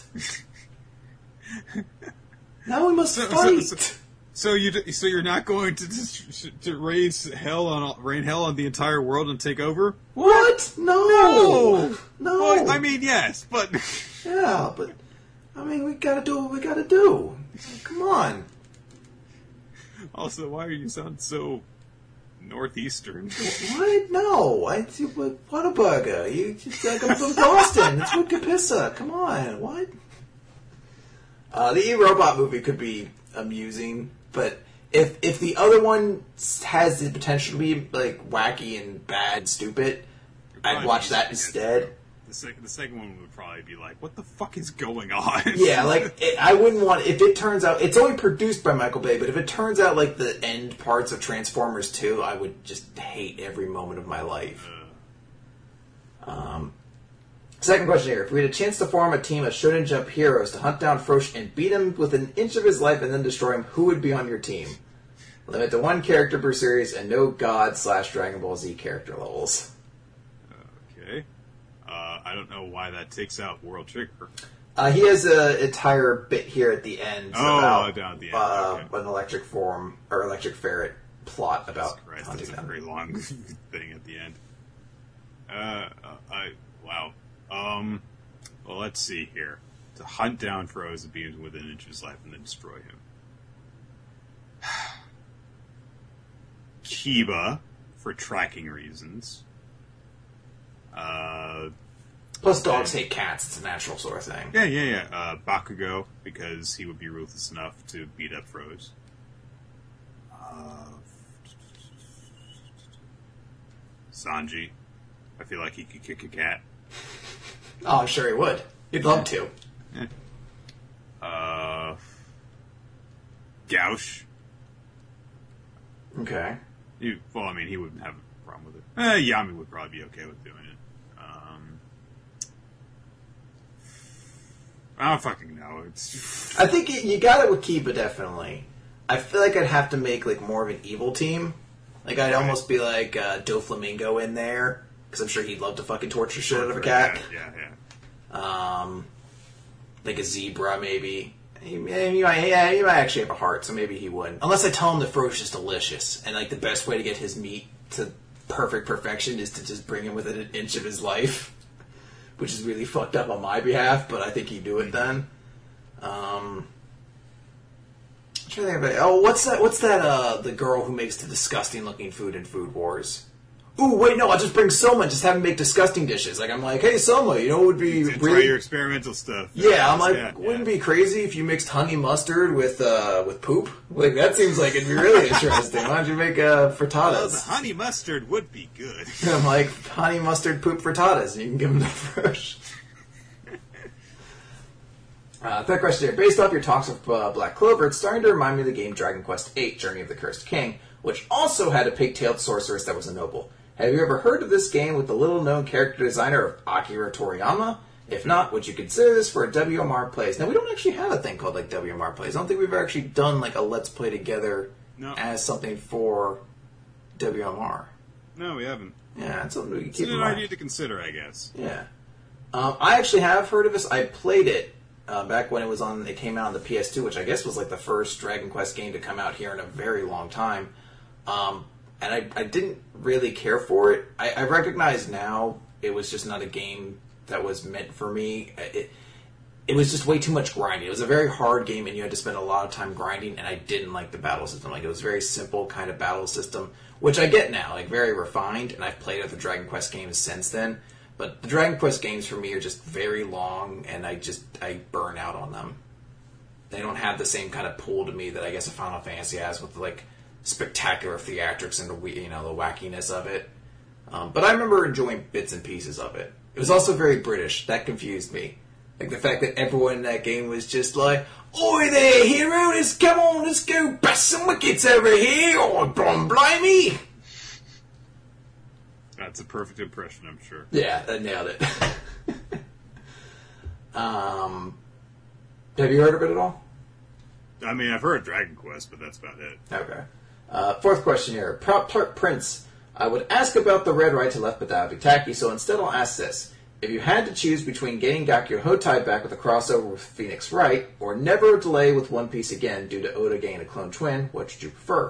Now we must fight.
So you're not going to rain hell on the entire world and take over?
What? No.
Well, I mean, yes, but
yeah, but I mean, we gotta do what we gotta do. Come on.
Also, why do you sound so northeastern?
What? No, Whataburger. You just like I'm from Boston. It's Wikipedia. Come on, what? The E-Robot movie could be amusing, but if the other one has the potential to be like wacky and bad, and stupid, I'd watch that instead.
The second one would probably be like, what the fuck is going on?
Yeah, like, I wouldn't want... If it turns out... It's only produced by Michael Bay, but if it turns out like the end parts of Transformers 2, I would just hate every moment of my life. Second question here. If we had a chance to form a team of Shonen Jump heroes to hunt down Frosh and beat him with an inch of his life and then destroy him, who would be on your team? Limit to one character per series and no God/Dragon Ball Z character levels.
Okay. I don't know why that takes out World Trigger.
He has an entire bit here at the end about
down at the end. Okay.
an electric form or electric ferret plot about hunting
that's a
them.
very long thing at the end. Wow. Well, let's see here. To hunt down Frozen beings within an inch of his life and then destroy him. Kiba, for tracking reasons.
Plus, dogs hate cats. It's a natural sort of thing.
Yeah. Bakugo, because he would be ruthless enough to beat up Froze. Sanji. I feel like he could kick a cat.
Oh, I'm sure he would. He'd love to.
Gauche.
Okay.
He wouldn't have a problem with it. Yami would probably be okay with doing it. I don't fucking know.
I think you got it with Kiba, definitely. I feel like I'd have to make like more of an evil team. Like, I'd almost be like Doflamingo in there, because I'm sure he'd love to fucking torture shit out of a cat.
Yeah.
Like a zebra, maybe. He might actually have a heart, so maybe he wouldn't. Unless I tell him that Frosh is delicious, and like the best way to get his meat to perfection is to just bring him within an inch of his life, which is really fucked up on my behalf, but I think he'd do it then. I'm trying to think about what's that the girl who makes the disgusting looking food in Food Wars? Ooh, wait, no, I'll just bring Soma and just have him make disgusting dishes. Like, I'm like, hey, Soma, you know what would be
Try
really...
your experimental stuff.
Yeah, I'm like, wouldn't it be crazy if you mixed honey mustard with poop? Like, that seems like it'd be really interesting. Why don't you make frittatas?
Well, the honey mustard would be good.
I'm like, honey mustard poop frittatas, and you can give them to Frosh. Third question here. Based off your talks of Black Clover, it's starting to remind me of the game Dragon Quest VIII, Journey of the Cursed King, which also had a pig-tailed sorceress that was a noble. Have you ever heard of this game with the little-known character designer of Akira Toriyama? If not, would you consider this for a WMR Plays? Now, we don't actually have a thing called, like, WMR Plays. I don't think we've ever actually done, like, a Let's Play together as something for WMR.
No, we haven't.
Yeah, it's something we can keep in
an
mind.
idea to consider, I guess.
Yeah. I actually have heard of this. I played it back when it came out on the PS2, which I guess was, like, the first Dragon Quest game to come out here in a very long time. And I didn't really care for it. I recognize now it was just not a game that was meant for me. It was just way too much grinding. It was a very hard game, and you had to spend a lot of time grinding, and I didn't like the battle system. Like, it was a very simple kind of battle system, which I get now, like, very refined, and I've played other Dragon Quest games since then. But the Dragon Quest games for me are just very long, and I burn out on them. They don't have the same kind of pull to me that I guess a Final Fantasy has with, like, spectacular theatrics and the wackiness of it. But I remember enjoying bits and pieces of it. It was also very British. That confused me. Like the fact that everyone in that game was just like, "Oi there, hero! Come on, let's go bash some wickets over here! Oh, blimey!"
That's a perfect impression, I'm sure.
Yeah, that nailed it. Have you heard of it at all?
I mean, I've heard of Dragon Quest, but that's about it.
Okay. Fourth question here. Prince, I would ask about the red right to left, but that would be tacky, so instead I'll ask this. If you had to choose between getting Gakyo Hotai back with a crossover with Phoenix Wright, or never delay with One Piece again due to Oda getting a clone twin, what would you prefer?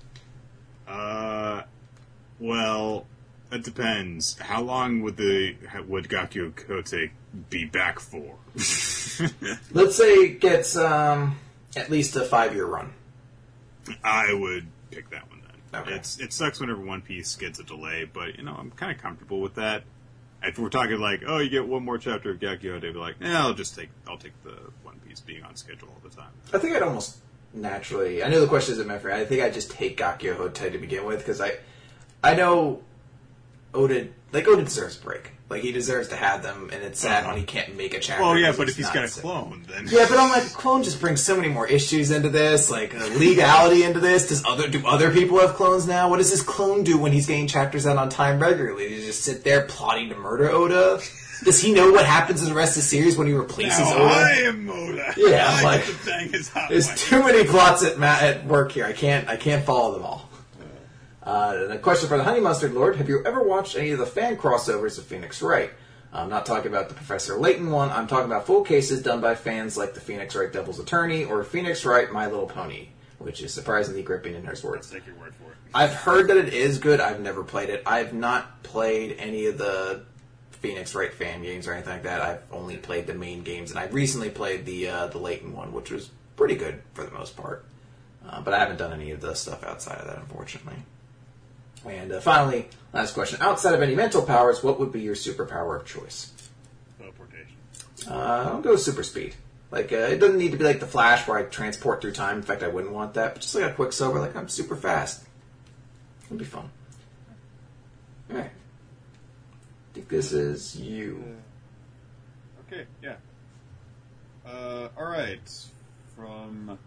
Well, it depends. How long would Gakyo Hotai be back for?
Let's say it gets at least a 5-year run.
I would pick that one then.
Okay.
It sucks whenever One Piece gets a delay, but I'm kind of comfortable with that. If we're talking like, oh, you get one more chapter of Gakyo, they'd be like, I'll take the One Piece being on schedule all the time.
I think I'd almost naturally. I know the question isn't meant for me. I think I'd just take Gakyo Hotai to begin with because I know Oda deserves a break. Like, he deserves to have them, and it's sad when he can't make a chapter.
Well, yeah, but if he's got a clone, then...
Yeah, but I'm like, clone just brings so many more issues into this, like, legality into this. Do other people have clones now? What does this clone do when he's getting chapters out on time regularly? Does he just sit there plotting to murder Oda? Does he know what happens in the rest of the series when he replaces
now
Oda?
I am Oda.
Yeah, I'm like, there's
hot
too many plots at work here. I can't follow them all. A question for the Honey Mustard Lord. Have you ever watched any of the fan crossovers of Phoenix Wright? I'm not talking about the Professor Layton one. I'm talking about full cases done by fans like the Phoenix Wright Devil's Attorney or Phoenix Wright My Little Pony, which is surprisingly gripping in her words.
Take your word for it.
I've heard that it is good. I've never played it. I've not played any of the Phoenix Wright fan games or anything like that. I've only played the main games, and I recently played the Layton one, which was pretty good for the most part. But I haven't done any of the stuff outside of that, unfortunately. And finally, last question. Outside of any mental powers, what would be your superpower of choice?
Teleportation.
I'll go super speed. Like, it doesn't need to be like the Flash where I transport through time. In fact, I wouldn't want that. But just like a Quicksilver, like I'm super fast. It'd be fun. Alright. I think this is you.
Okay, yeah. Alright. From...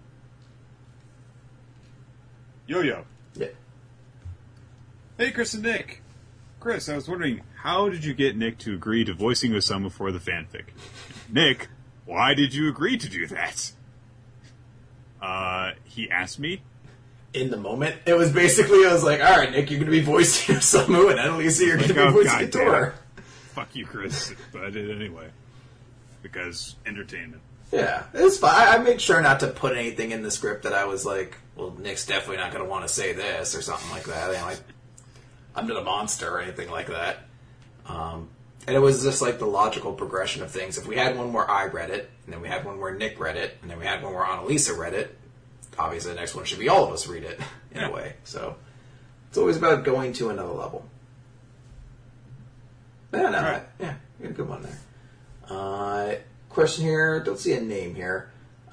Yo-Yo.
Yeah.
Hey, Chris and Nick. Chris, I was wondering, how did you get Nick to agree to voicing Osamu for the fanfic? Nick, why did you agree to do that? He asked me.
In the moment, it was basically, I was like, alright, Nick, you're going to be voicing Osamu, and Annalisa, you're going to be voicing Tor.
Fuck you, Chris. But I did anyway. Because entertainment.
Yeah, it's fine. I made sure not to put anything in the script that I was like, well, Nick's definitely not going to want to say this, or something like that. Like, I'm not a monster or anything like that. And it was just like the logical progression of things. If we had one where I read it, and then we had one where Nick read it, and then we had one where Annalisa read it, obviously the next one should be all of us read it, in a way. So, it's always about going to another level. Yeah, no, right. Yeah, you got a good one there. Question here, don't see a name here.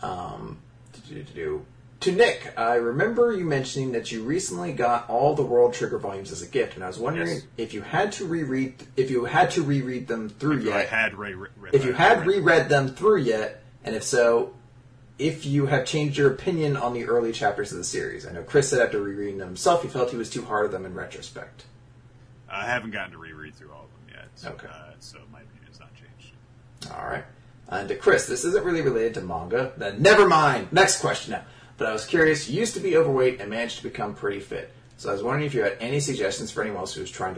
To Nick, I remember you mentioning that you recently got all the World Trigger volumes as a gift, and I was wondering if you had to reread them through yet. If you had reread them through yet, and if so, if you have changed your opinion on the early chapters of the series. I know Chris said after rereading them himself, he felt he was too hard on them in retrospect.
I haven't gotten to reread through all of them yet. So,
okay.
So my opinion has not changed.
All right. And to Chris, this isn't really related to manga. Then never mind. Next question now. But I was curious, you used to be overweight and managed to become pretty fit. So I was wondering if you had any suggestions for anyone else who's trying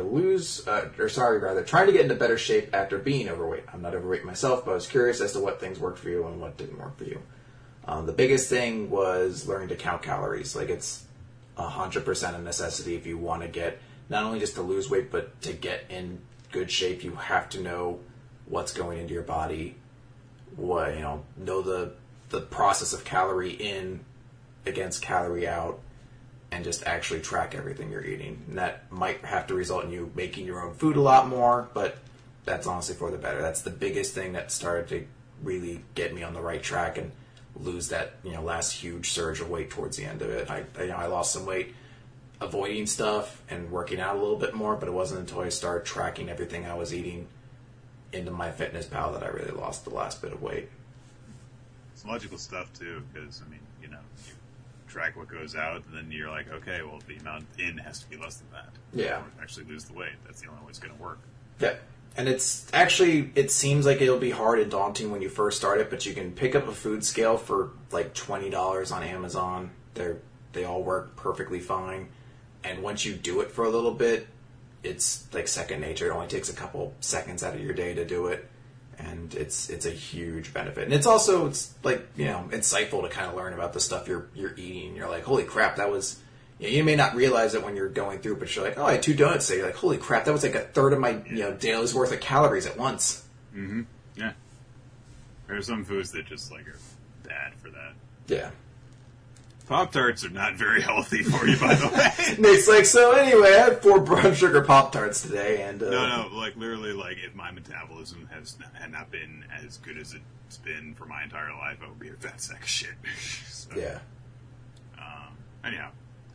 to get into better shape after being overweight. I'm not overweight myself, but I was curious as to what things worked for you and what didn't work for you. The biggest thing was learning to count calories. Like, it's 100% a necessity if you want to get, not only just to lose weight, but to get in good shape, you have to know what's going into your body, know the process of calorie in against calorie out, and just actually track everything you're eating. And that might have to result in you making your own food a lot more, but that's honestly for the better. That's the biggest thing that started to really get me on the right track and lose that last huge surge of weight towards the end of it. I lost some weight avoiding stuff and working out a little bit more, but it wasn't until I started tracking everything I was eating into MyFitnessPal that I really lost the last bit of weight.
It's logical stuff too, because you track what goes out, and then you're like, okay, well, the amount in has to be less than that.
Yeah.
Or actually lose the weight. That's the only way it's going to work.
Yeah. And it's actually, it seems like it'll be hard and daunting when you first start it, but you can pick up a food scale for like $20 on Amazon. They all work perfectly fine. And once you do it for a little bit, it's like second nature. It only takes a couple seconds out of your day to do it. And it's a huge benefit. And it's also, it's like, you know, insightful to kind of learn about the stuff you're eating. You're like, holy crap, that was... You may not realize it when you're going through, but you're like, oh, I had 2 donuts today. You're like, holy crap, that was like a third of my day's worth of calories at once.
Mm-hmm. Yeah. There are some foods that just like are bad for that.
Yeah.
Pop-Tarts are not very healthy for you, by the way.
Nate's like, so anyway, I had 4 brown sugar Pop-Tarts today, and...
No, like, literally, like, if my metabolism had not been as good as it's been for my entire life, I would be a fat sack of shit. So,
yeah.
Anyhow.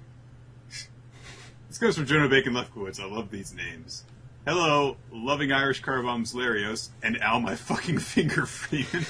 This comes from Jonah Bacon Lefkowitz. I love these names. Hello, loving Irish car bombs Larios, and Al my fucking finger Freeman.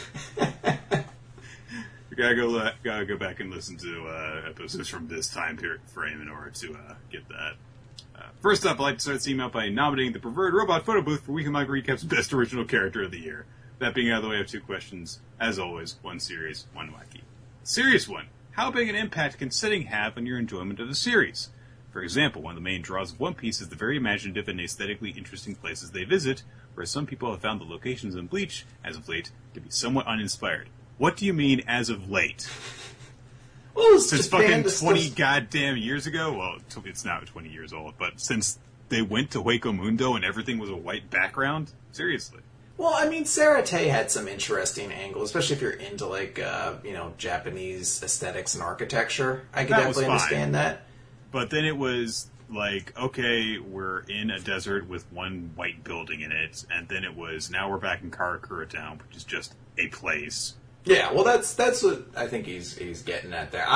You gotta go back and listen to episodes from this time frame in order to get that. First up, I'd like to start this email by nominating the Preferred Robot Photo Booth for Weekend Manga Recap's Best Original Character of the Year. That being out of the way, I have 2 questions. As always, one serious, one wacky. Serious one. How big an impact can setting have on your enjoyment of the series? For example, one of the main draws of One Piece is the very imaginative and aesthetically interesting places they visit, whereas some people have found the locations in Bleach, as of late, to be somewhat uninspired. What do you mean, as of late?
Well,
since fucking 20 goddamn years ago? Well, it's now 20 years old, but since they went to Hueco Mundo and everything was a white background? Seriously.
Well, I mean, Sarate had some interesting angles, especially if you're into, like, Japanese aesthetics and architecture. I could definitely understand that.
But then it was like, okay, we're in a desert with one white building in it, and then it was, now we're back in Karakura Town, which is just a place.
Yeah, well, that's what I think he's getting at there.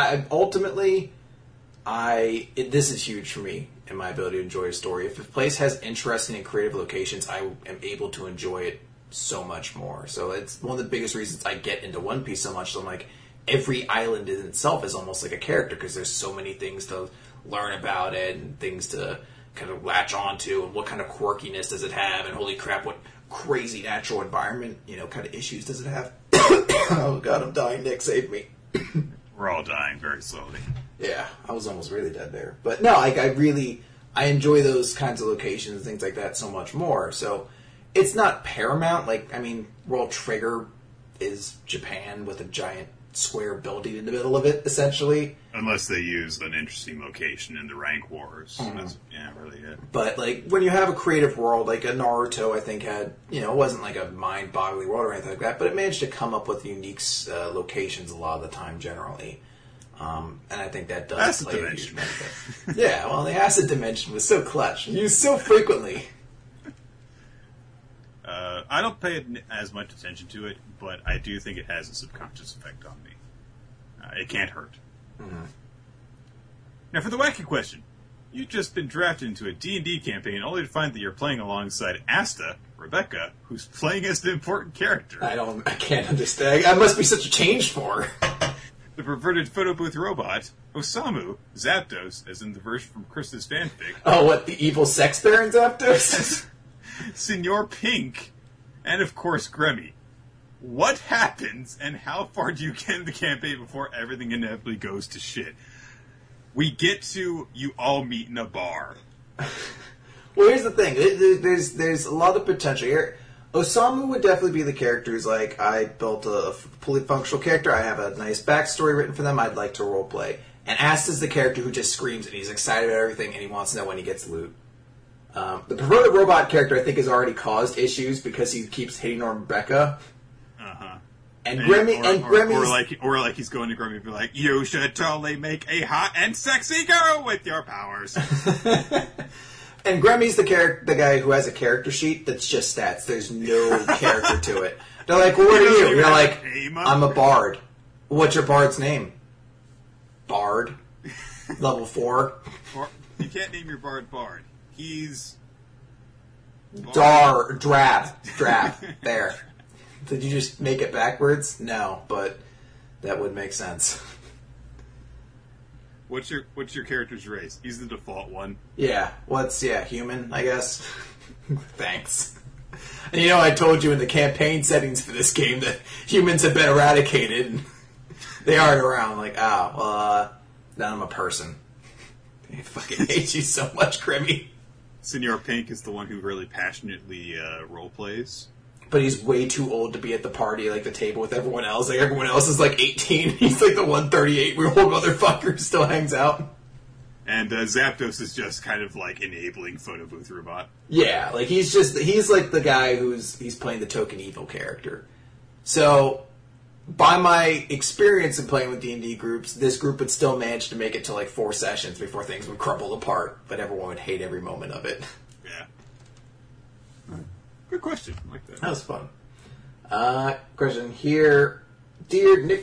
This is huge for me in my ability to enjoy a story. If a place has interesting and creative locations, I am able to enjoy it so much more. So it's one of the biggest reasons I get into One Piece so much. So I'm like, every island in itself is almost like a character because there's so many things to learn about it and things to kind of latch onto and what kind of quirkiness does it have and holy crap, what crazy natural environment, kind of issues does it have? Oh god, I'm dying. Nick, save me.
We're all dying very slowly.
Yeah, I was almost really dead there. But no, I enjoy those kinds of locations and things like that so much more. So it's not paramount. Like, I mean, World Trigger is Japan with a giant square building in the middle of it, essentially.
Unless they use an interesting location in the Rank Wars. Mm-hmm. That's, really it.
But, like, when you have a creative world, like a Naruto, I think had, it wasn't like a mind-boggling world or anything like that, but it managed to come up with unique locations a lot of the time, generally. And I think that does play a huge benefit. Yeah, well, the acid dimension was so clutch, used so frequently.
I don't pay as much attention to it, but I do think it has a subconscious effect on me. It can't hurt.
Mm-hmm.
Now, for the wacky question. You've just been drafted into a D&D campaign only to find that you're playing alongside Asta, Rebecca, who's playing as an important character.
I can't understand. I must be such a change for her.
The perverted photo booth robot, Osamu, Zapdos, as in the version from Krista's fanfic.
Oh, what, the evil sex baron Zapdos?
Senor Pink, and of course Gremmy. What happens and how far do you get in the campaign before everything inevitably goes to shit? We get to you all meet in a bar.
Well, here's the thing. There's a lot of potential here. Osamu would definitely be the character who's like, I built a fully functional character. I have a nice backstory written for them. I'd like to roleplay. And Asta's the character who just screams and he's excited about everything and he wants to know when he gets loot. The perverted robot character, I think, has already caused issues because he keeps hitting on Rebecca. And Gremmy's...
Or like he's going to Grammy and be like, you should totally make a hot and sexy girl with your powers.
And Gremmy's the guy who has a character sheet that's just stats. There's no character to it. They're like, well, what are you? You're like, I'm a bard. What's your bard's name? Bard. Level 4.
You can't name your bard Bard. He's...
Drab. There. Did you just make it backwards? No, but that would make sense.
What's your character's race? He's the default one.
Yeah. Human, I guess. Thanks. And you know, I told you in the campaign settings for this game that humans have been eradicated. And they aren't around. Like, now I'm a person. I fucking hate you so much, Grimmy.
Senor Pink is the one who really passionately role plays.
But he's way too old to be at the party, like the table with everyone else. Like, everyone else is like 18. He's like the 138-year-old motherfucker who still hangs out.
And Zapdos is just kind of like enabling photo booth robot.
Yeah, like he's like the guy he's playing the token evil character. So, by my experience in playing with D&D groups, this group would still manage to make it to like 4 sessions before things would crumble apart, but everyone would hate every moment of it.
Yeah. Good question. I like that.
That was fun. Question here. Dear Nick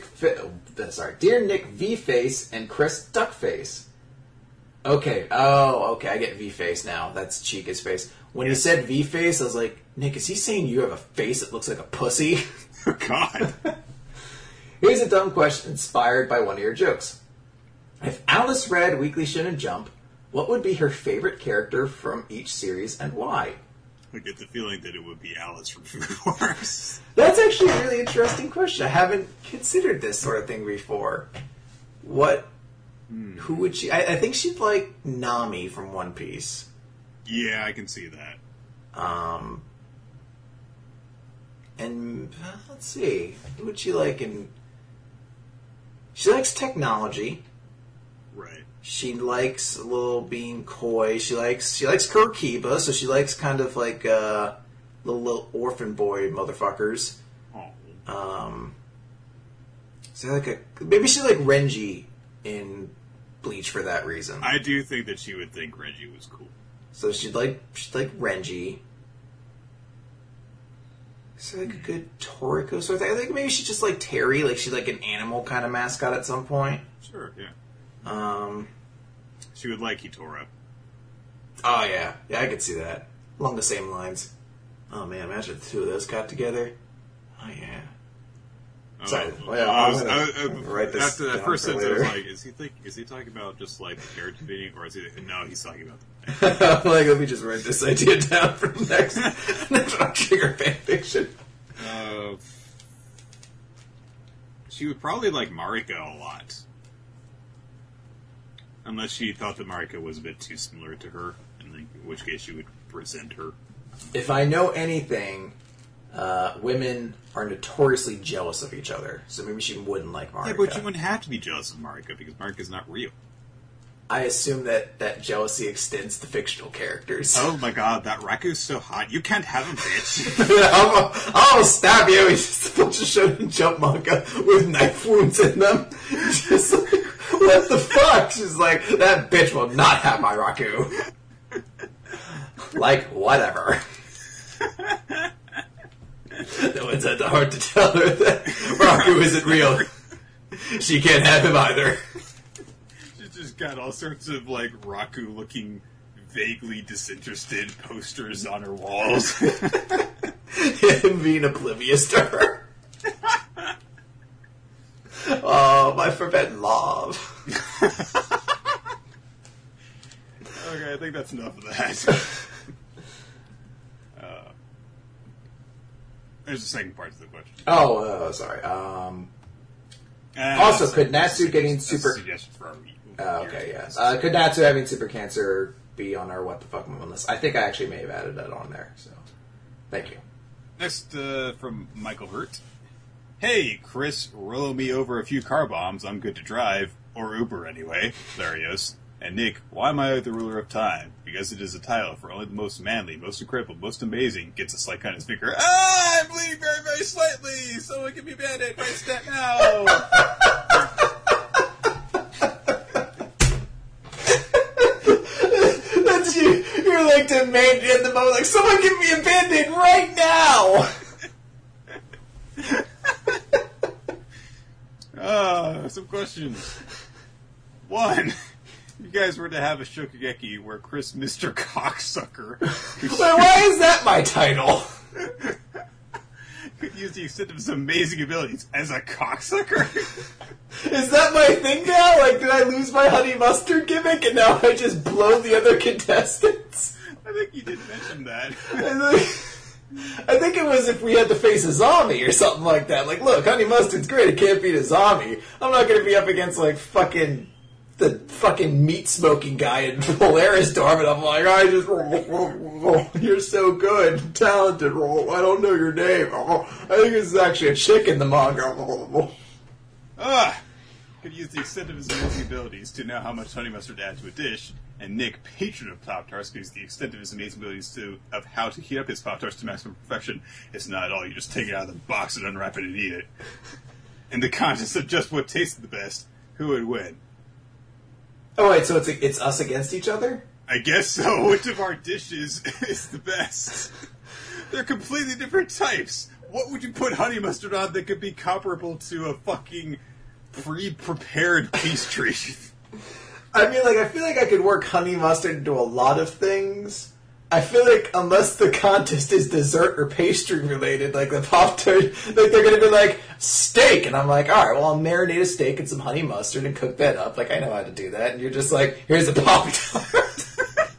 V-Face and Chris Duckface. Okay. Oh, okay. I get V-Face now. That's Chica's face. When he said V-Face, I was like, Nick, is he saying you have a face that looks like a pussy?
Oh, God.
Here's a dumb question inspired by one of your jokes. If Alice read Weekly Shonen Jump, what would be her favorite character from each series and why?
I get the feeling that it would be Alice from Food Wars.
That's actually a really interesting question. I haven't considered this sort of thing before. Who would she... I think she'd like Nami from One Piece.
Yeah, I can see that.
And let's see. Who would she like in... She likes technology.
Right.
She likes a little being coy. She likes Kurkiba, so she likes kind of like little orphan boy motherfuckers.
Oh.
So maybe she like Renji in Bleach for that reason.
I do think that she would think Reggie was cool.
So she'd like Renji. So like a good Toriko sort of thing. I think maybe she's just like Terry, like she's like an animal kind of mascot at some point.
Sure, yeah.
She
She would like Hitora.
Oh, yeah. Yeah, I could see that. Along the same lines. Oh, man, imagine the two of those got together. Oh, yeah. Sorry. Write this
after that first sentence, I
later.
was like, is he talking about just like the character meeting, or is he? No, he's talking about.
Like, let me just write this idea down for next Trigger fanfiction.
She would probably like Marika a lot, unless she thought that Marika was a bit too similar to her, in which case she would resent her.
If I know anything, women are notoriously jealous of each other, so maybe she wouldn't like Marika.
Yeah, but you wouldn't have to be jealous of Marika because Marika's not real.
I assume that jealousy extends to fictional characters.
Oh my god, that Raku's so hot. You can't have him, bitch.
I'll stab you. He's just a bunch of Shonen Jump manga with knife wounds in them. Just like, what the fuck? She's like, that bitch will not have my Raku. Like, whatever. No one's had the heart to tell her that Raku isn't real. She can't have him either.
She's just got all sorts of, like, Raku-looking, vaguely disinterested posters on her walls.
Him being oblivious to her. Oh, my forbidden love.
Okay, I think that's enough of that. There's a second part to the question.
Oh, sorry. Also, could Natsu getting super...
Suggestion for our
okay, yes. Could Natsu having super cancer be on our what the fuck moment list? I think I actually may have added that on there, so... Thank you.
Next, from Michael Hurt. Hey, Chris, roll me over a few car bombs. I'm good to drive. Or Uber, anyway. Larios. And Nick, why am I the ruler of time? Because it is a title for only the most manly, most incredible, most amazing gets a slight kind of finger. Ah, I'm bleeding very, very slightly! Someone give me a band-aid right step now!
That's you. You're like demanding at the moment, like, someone give me a band-aid right now!
Some questions. 1. You guys were to have a Shokugeki where Chris Mr. Cocksucker
Wait, why is that my title?
could use the extent of his amazing abilities as a cocksucker?
Is that my thing now? Like, did I lose my honey mustard gimmick and now I just blow the other contestants?
I think you did mention that.
I think it was if we had to face a zombie or something like that. Like, look, Honey Mustard's great, it can't beat a zombie. I'm not gonna be up against, like, the fucking meat-smoking guy in Polaris Storm, and I'm like, you're so good, talented, I don't know your name. I think this is actually a chick in the manga.
Could use the extent of his amazing abilities to know how much honey mustard to add to a dish, and Nick, patron of Pop-Tarts, could use the extent of his amazing abilities of how to heat up his Pop-Tarts to maximum perfection. It's not at all, you just take it out of the box and unwrap it and eat it. In the contest of just what tasted the best, who would win?
Oh wait, so it's us against each other?
I guess so. Which of our dishes is the best? They're completely different types. What would you put honey mustard on that could be comparable to a fucking pre-prepared pastry?
I mean, like, I feel like I could work honey mustard into a lot of things. I feel like unless the contest is dessert or pastry related, like the Pop-Tart, like they're gonna be like, steak! And I'm like, alright, well I'll marinate a steak in some honey mustard and cook that up. Like, I know how to do that. And you're just like, here's a Pop-Tart.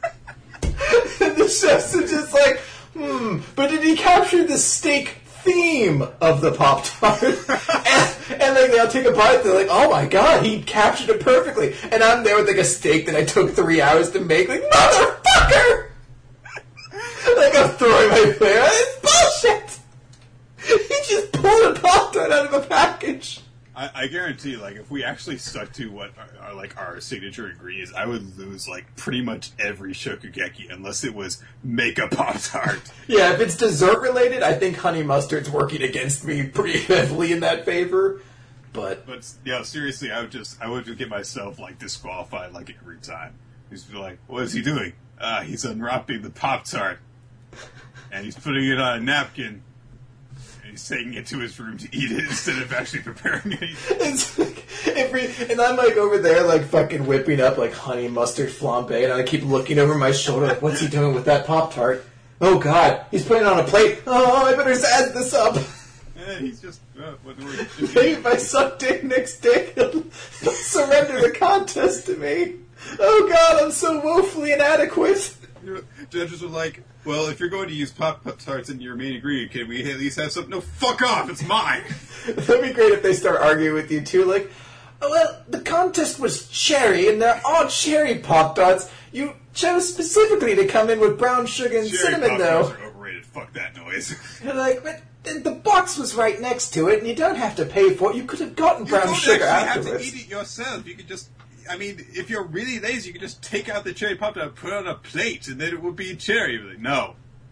And the chefs are just like, but did he capture the steak theme of the Pop-Tart? and like they'll take a bite, they're like, oh my god, he captured it perfectly. And I'm there with like a steak that I took 3 hours to make, like, motherfucker! Like, I'm throwing my plate out. It's bullshit! He just pulled a Pop-Tart out of a package.
I guarantee, like, if we actually stuck to what our signature ingredients, I would lose, like, pretty much every Shokugeki unless it was make a Pop-Tart.
Yeah, if it's dessert related, I think honey mustard's working against me pretty heavily in that favor. But
yeah, seriously, I would just get myself, like, disqualified, like, every time. He'd be like, what is he doing? He's unwrapping the Pop-Tart. And he's putting it on a napkin. And he's taking it to his room to eat it instead of actually preparing it.
It's like and I'm like over there like fucking whipping up like honey mustard flambe, and I keep looking over my shoulder like, what's he doing with that Pop-Tart? Oh god, he's putting it on a plate. Oh, I better add this up.
And he's just...
Maybe if I suck dick next day, he'll surrender the contest to me. Oh god, I'm so woefully inadequate.
Judges are like, well, if you're going to use Pop-Tarts in your main ingredient, can we at least have something? No, fuck off, it's mine!
That'd be great if they start arguing with you too, like, oh, well, the contest was cherry, and they're all cherry Pop-Tarts. You chose specifically to come in with brown sugar and
cherry
cinnamon,
Pop-Tarts
though.
Are overrated, fuck that noise.
You're like, but the box was right next to it, and you don't have to pay for it. You could have gotten brown sugar afterwards.
You don't have to eat it yourself. You could just... I mean, if you're really lazy, you could just take out the cherry Pop-Tart, put it on a plate, and then it would be cherry. You'd be like, no.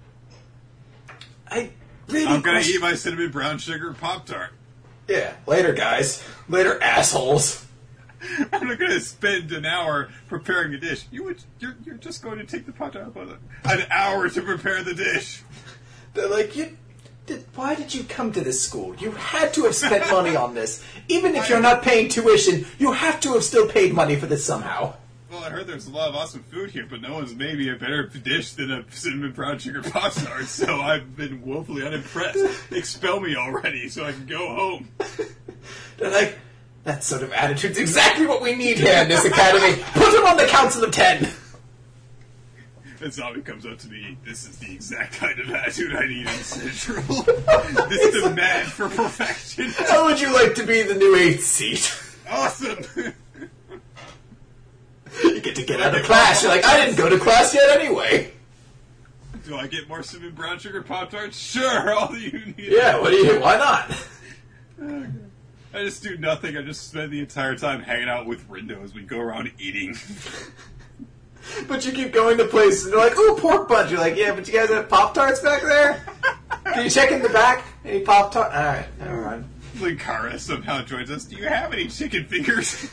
I'm
gonna eat my cinnamon brown sugar Pop-Tart.
Yeah, later, guys. Later, assholes.
I'm not gonna spend an hour preparing a dish. You're just going to take the Pop-Tart an hour to prepare the dish.
They're like, why did you come to this school? You had to have spent money on this. Even if you're not paying tuition, you have to have still paid money for this somehow.
Well, I heard there's a lot of awesome food here, but no one's made me a better dish than a cinnamon brown sugar Pop-Tart, so I've been woefully unimpressed. Expel me already so I can go home.
They're like, that sort of attitude's exactly what we need here in this academy. Put him on the Council of 10!
And zombie comes up to me. This is the exact kind of attitude I need in Central. This demand for perfection.
How would you like to be the new 8th seat?
Awesome.
You get to get out of class. You're like, I didn't go to class yet anyway.
Do I get more cinnamon brown sugar Pop-Tarts? Sure, all you need.
Yeah, why not?
I just do nothing. I just spend the entire time hanging out with Rindo as we go around eating.
But you keep going to places and they're like, ooh, pork buns. You're like, yeah, but you guys have Pop-Tarts back there? Can you check in the back? Any Pop-Tarts? Alright, never mind.
Linkara somehow joins us. Do you have any chicken fingers?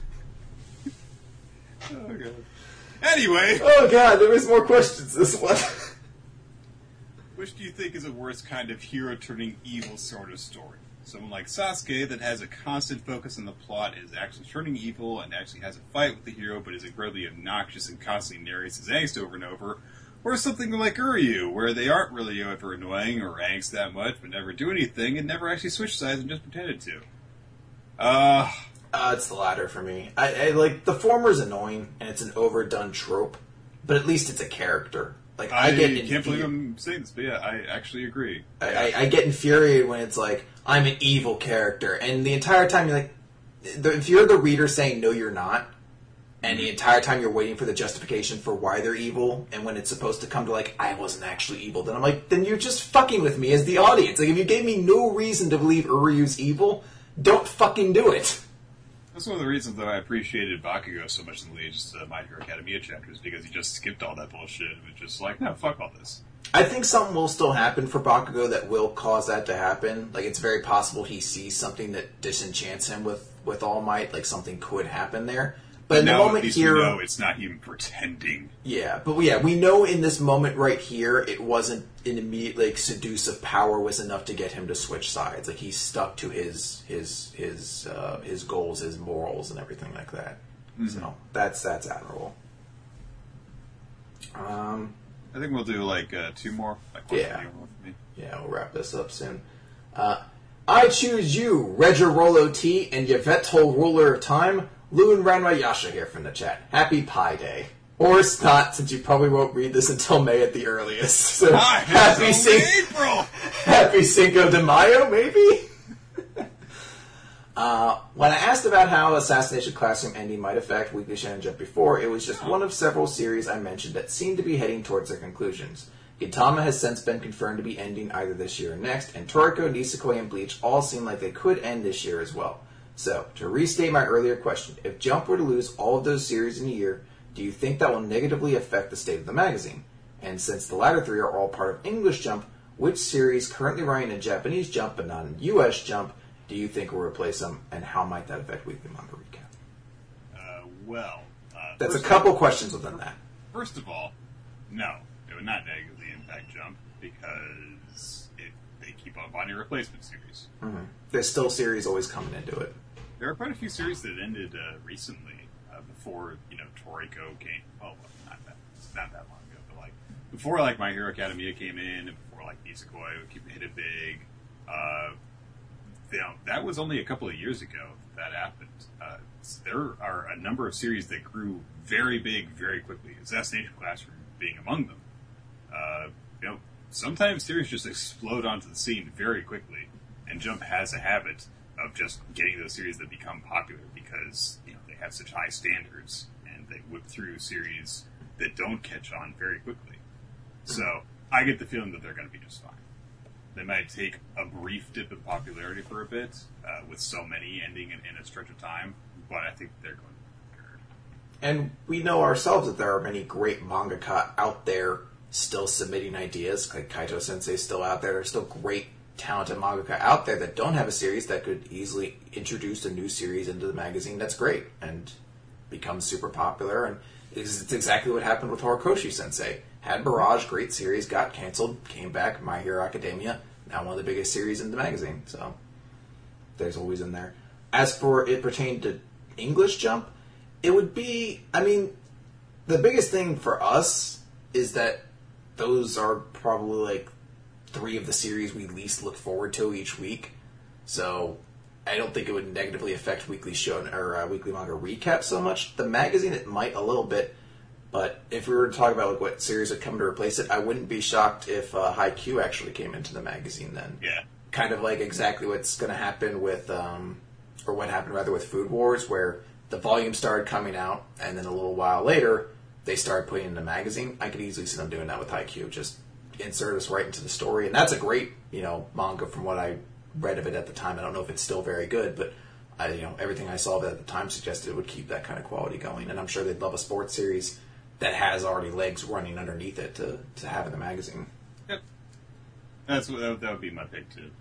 Oh, God. Anyway.
Oh, God, there was more questions this one.
Which do you think is a worse kind of hero turning evil sort of story? Someone like Sasuke that has a constant focus on the plot, is actually turning evil and actually has a fight with the hero, but is incredibly obnoxious and constantly narrates his angst over and over. Or something like Uryu, where they aren't really ever annoying or angst that much, but never do anything and never actually switch sides and just pretended to.
It's the latter for me. I like, the former's annoying and it's an overdone trope, but at least it's a character. Like
I can't believe I'm saying this, but yeah, I actually agree.
I get infuriated when it's like, I'm an evil character, and the entire time you're like, if you're the reader saying, no, you're not, and the entire time you're waiting for the justification for why they're evil, and when it's supposed to come to like, I wasn't actually evil, then I'm like, then you're just fucking with me as the audience. Like, if you gave me no reason to believe Uryu's evil, don't fucking do it.
That's one of the reasons that I appreciated Bakugo so much in the latest My Hero Academia chapters, because he just skipped all that bullshit and was just like, no, fuck all this.
I think something will still happen for Bakugo that will cause that to happen. Like, it's very possible he sees something that disenchants him with All Might. Like, something could happen there. But in the moment
at least
here,
we know it's not even pretending.
Yeah, but we know in this moment right here, it wasn't an immediate like seductive power was enough to get him to switch sides. Like, he's stuck to his goals, his morals, and everything like that. Mm-hmm. So that's admirable.
I think we'll do like two more. Like
yeah, we'll wrap this up soon. I choose you, Regirolo T and Yvettal Ruler of Time. Lou and Ranmayasha here from the chat. Happy Pi Day. Or it's not, since you probably won't read this until May at the earliest. So happy
April!
Happy Cinco de Mayo, maybe? When I asked about how Assassination Classroom ending might affect Weekly Shonen Jump before, it was just one of several series I mentioned that seemed to be heading towards their conclusions. Gintama has since been confirmed to be ending either this year or next, and Toriko, Nisekoi, and Bleach all seem like they could end this year as well. So, to restate my earlier question, if Jump were to lose all of those series in a year, do you think that will negatively affect the state of the magazine? And since the latter three are all part of English Jump, which series currently running in Japanese Jump but not in US Jump do you think will replace them, and how might that affect Weekly Manga Recap? That's a couple questions within that.
First of all, no, it would not negatively impact Jump, because they keep on finding replacement series.
Mm-hmm. There's still series always coming into it.
There are quite a few series that ended recently, before, Toriko came. Well, not that long ago, but like before, like My Hero Academia came in, and before like Nisekoi hit it big. That was only a couple of years ago that happened. There are a number of series that grew very big very quickly. Assassination Classroom being among them. Sometimes series just explode onto the scene very quickly, and Jump has a habit of just getting those series that become popular because they have such high standards, and they whip through series that don't catch on very quickly. So I get the feeling that they're going to be just fine. They might take a brief dip in popularity for a bit, with so many ending in a stretch of time, but I think they're going to be good.
And we know ourselves that there are many great mangaka out there still submitting ideas. Like Kaito Sensei's still out there. There's still great talented mangaka out there that don't have a series that could easily introduce a new series into the magazine that's great and becomes super popular. And it's exactly what happened with Horikoshi Sensei. Had Barrage, great series, got canceled, came back, My Hero Academia, now one of the biggest series in the magazine. So there's always in there. As for it pertaining to English Jump, it would be, the biggest thing for us is that those are probably like three of the series we least look forward to each week. So I don't think it would negatively affect Weekly Shonen or Weekly Manga Recap so much. The magazine, it might a little bit, but if we were to talk about what series would come to replace it, I wouldn't be shocked if Haikyuu actually came into the magazine then.
Yeah.
Kind of like exactly what's going to happen with, or what happened rather with Food Wars, where the volume started coming out, and then a little while later, they started putting it in the magazine. I could easily see them doing that with Haikyuu, just insert us right into the story. And that's a great, manga from what I read of it at the time. I don't know if it's still very good, but everything I saw of it at the time suggested it would keep that kind of quality going. And I'm sure they'd love a sports series that has already legs running underneath it to have in the magazine.
Yep. That would be my pick, too.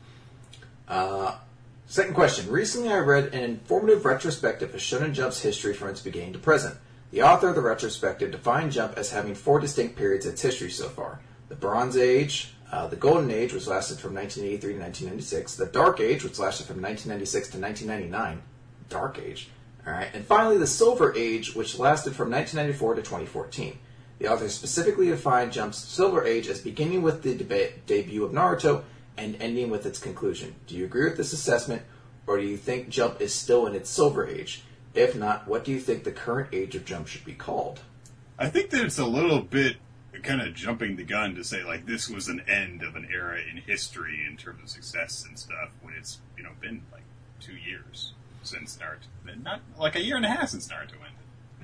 Second question. Recently I read an informative retrospective of Shonen Jump's history from its beginning to present. The author of the retrospective defined Jump as having 4 distinct periods in its history so far. The Bronze Age, the Golden Age, which lasted from 1983 to 1996, the Dark Age, which lasted from 1996 to 1999. Dark Age. Alright, and finally the Silver Age, which lasted from 1994 to 2014. The author specifically defined Jump's Silver Age as beginning with the debut of Naruto and ending with its conclusion. Do you agree with this assessment, or do you think Jump is still in its Silver Age? If not, what do you think the current age of Jump should be called?
I think that it's a little bit kind of jumping the gun to say, like, this was an end of an era in history in terms of success and stuff, when it's, been, like, 2 years since Naruto. Not, like, a year and a half since Naruto ended.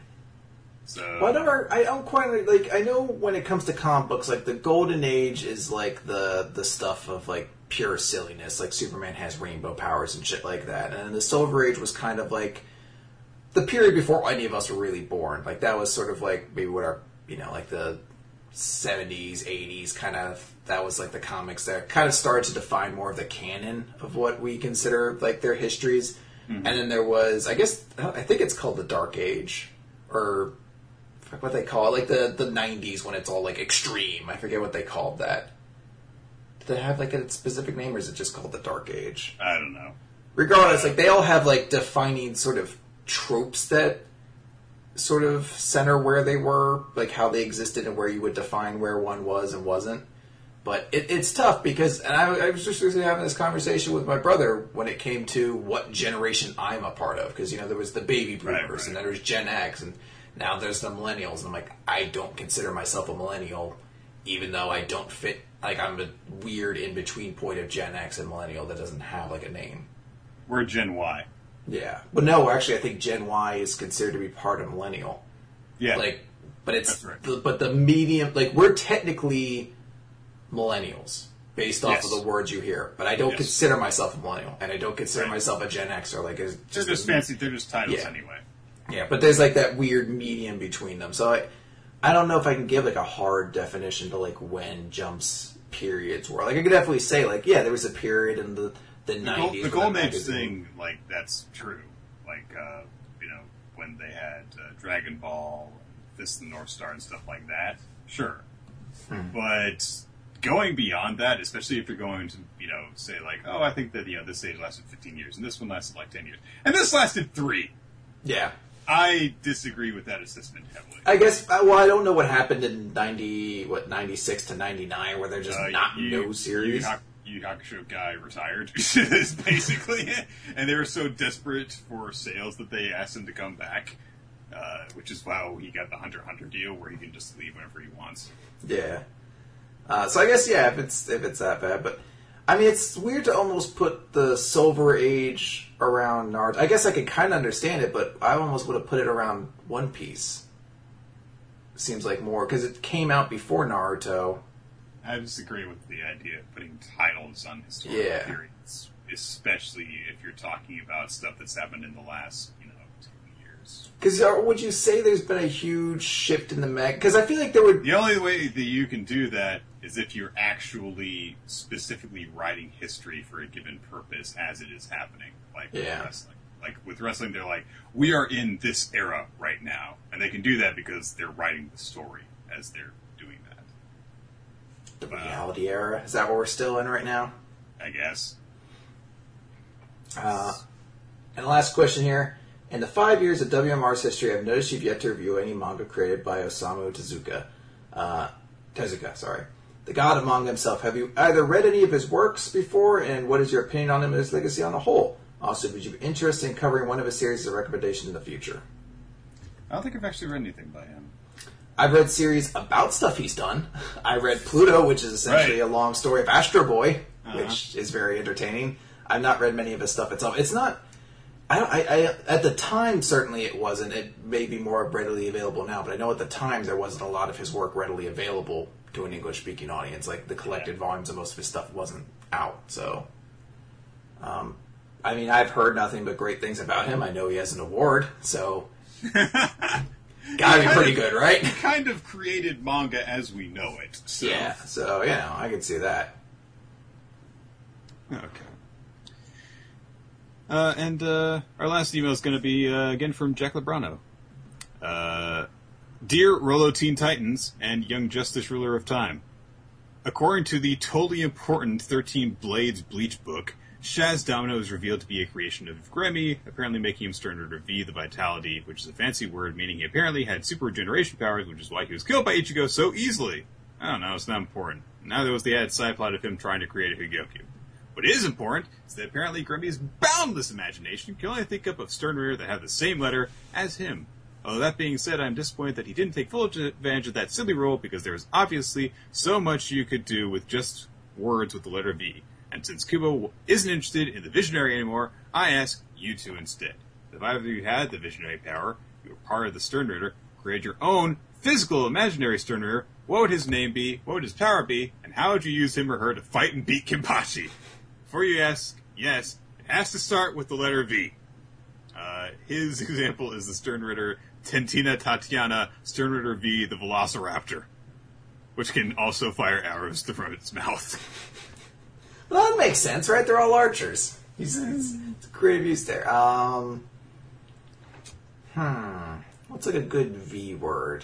So...
Well, I don't quite, like, I know when it comes to comic books, like, the Golden Age is, like, the stuff of, like, pure silliness. Like, Superman has rainbow powers and shit like that. And the Silver Age was kind of, like, the period before any of us were really born. Like, that was sort of, like, maybe what our, like, the 70s, 80s kind of, that was, like, the comics that kind of started to define more of the canon of what we consider, like, their histories. Mm-hmm. And then there was, I think it's called the Dark Age, or... what they call it, like the 90s when it's all like extreme. I forget what they called that. Do they have like a specific name, or is it just called the Dark Age?
I don't know.
Regardless, like they all have like defining sort of tropes that sort of center where they were, like how they existed and where you would define where one was and wasn't. But it's tough because, and I was just recently having this conversation with my brother when it came to what generation I'm a part of, because there was the baby boomers, and then there's Gen X, and now there's the millennials, and I'm like, I don't consider myself a millennial, even though I don't fit, like, I'm a weird in-between point of Gen X and millennial that doesn't have, like, a name.
We're Gen Y.
Yeah. Well, no, actually, I think Gen Y is considered to be part of millennial.
Yeah.
Like, but it's,
right.
But the medium, like, we're technically millennials, based off of the words you hear, but I don't consider myself a millennial, and I don't consider myself a Gen X, or, like,
they're just fancy, they're just titles anyway.
Yeah, but there's like that weird medium between them. So I don't know if I can give like a hard definition to like when Jump's periods were. Like I could definitely say like, yeah, there was a period in the 90s.
The Golden Age thing, like that's true. Like, when they had Dragon Ball, Fist of the North Star and stuff like that, sure. Mm-hmm. But going beyond that, especially if you're going to, say like, oh, I think that, this age lasted 15 years and this one lasted like 10 years. And this lasted 3. Yeah. I disagree with that assessment heavily.
I guess, well, I don't know what happened in 96 to 99, where they're just no series.
Yu Hakusho guy retired, is basically it. And they were so desperate for sales that they asked him to come back, which is why he got the Hunter x Hunter deal, where he can just leave whenever he wants.
Yeah. So I guess, if it's that bad, but... I mean, it's weird to almost put the Silver Age around Naruto. I guess I could kind of understand it, but I almost would have put it around One Piece. Seems like more, because it came out before Naruto.
I disagree with the idea of putting titles on historical periods, especially if you're talking about stuff that's happened in the last, 2 years.
Because would you say there's been a huge shift in the Because I feel like there would...
The only way that you can do that is if you're actually specifically writing history for a given purpose as it is happening, like with wrestling. Like with wrestling, they're like, we are in this era right now, and they can do that because they're writing the story as they're doing that.
The reality era? Is that what we're still in right now?
I guess.
And the last question here. In the 5 years of WMR's history, I've noticed you've yet to review any manga created by Osamu Tezuka. The god of manga himself. Have you either read any of his works before, and what is your opinion on him and his legacy on the whole? Also, would you be interested in covering one of his series as a recommendation in the future?
I don't think I've actually read anything by him.
I've read series about stuff he's done. I read Pluto, which is essentially a long story of Astro Boy, which is very entertaining. I've not read many of his stuff itself. It's not... I at the time, certainly it wasn't. It may be more readily available now, but I know at the time there wasn't a lot of his work readily available to an English-speaking audience. Like, the collected volumes of most of his stuff wasn't out, so... I mean, I've heard nothing but great things about him. I know he has an award, so... Gotta be pretty good, right?
He kind of created manga as we know it. So.
Yeah, so, I can see that.
Okay. And our last email is going to be, again, from Jack Lebrano. Dear Rolo Teen Titans and Young Justice Ruler of Time, according to the totally important 13 Blades Bleach book, Shaz Domino is revealed to be a creation of Gremmy, apparently making him sterner to V, the Vitality, which is a fancy word meaning he apparently had super regeneration powers, which is why he was killed by Ichigo so easily. I don't know, it's not important. Neither was the added side plot of him trying to create a Hugyoku. What is important is that apparently Gremmy's boundless imagination can only think up of Sternrear that have the same letter as him. Although that being said, I'm disappointed that he didn't take full advantage of that silly role because there was obviously so much you could do with just words with the letter V. And since Kubo isn't interested in the Visionary anymore, I ask you two instead. If either of you had the Visionary power, you were part of the Sternritter, create your own physical imaginary Sternritter, what would his name be, what would his power be, and how would you use him or her to fight and beat Kenpachi? Before you ask, yes, it has to start with the letter V. His example is the Sternritter Tentina Tatiana Sternritter V, the Velociraptor, which can also fire arrows from its mouth.
Well, that makes sense, right? They're all archers. It's a creative use there. What's like a good V word?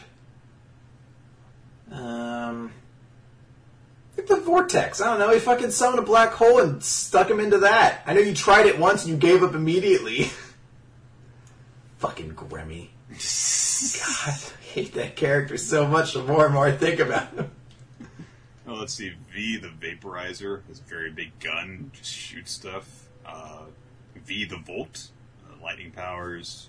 Like the vortex. I don't know. He fucking summoned a black hole and stuck him into that. I know you tried it once and you gave up immediately. Fucking Grimmy. God, I hate that character so much the more and more I think about him.
Oh, let's see. V, the Vaporizer, has a very big gun, just shoots stuff. V, the Volt, lightning powers.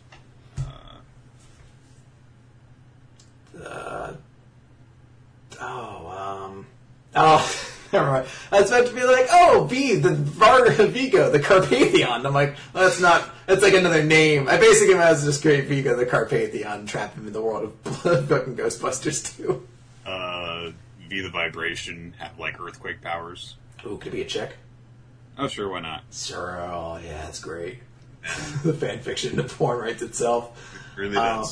Never mind. I was about to be like, V, the Vigo, the Carpathian. I'm like, well, that's like another name. I basically might as well just create Vigo, the Carpathian, and trap him in the world of fucking Ghostbusters 2.
V, the Vibration, have like earthquake powers.
Ooh, could it be a chick?
Oh, sure, why not?
Sure, oh yeah, that's great. The fanfiction, the porn writes itself.
It really does.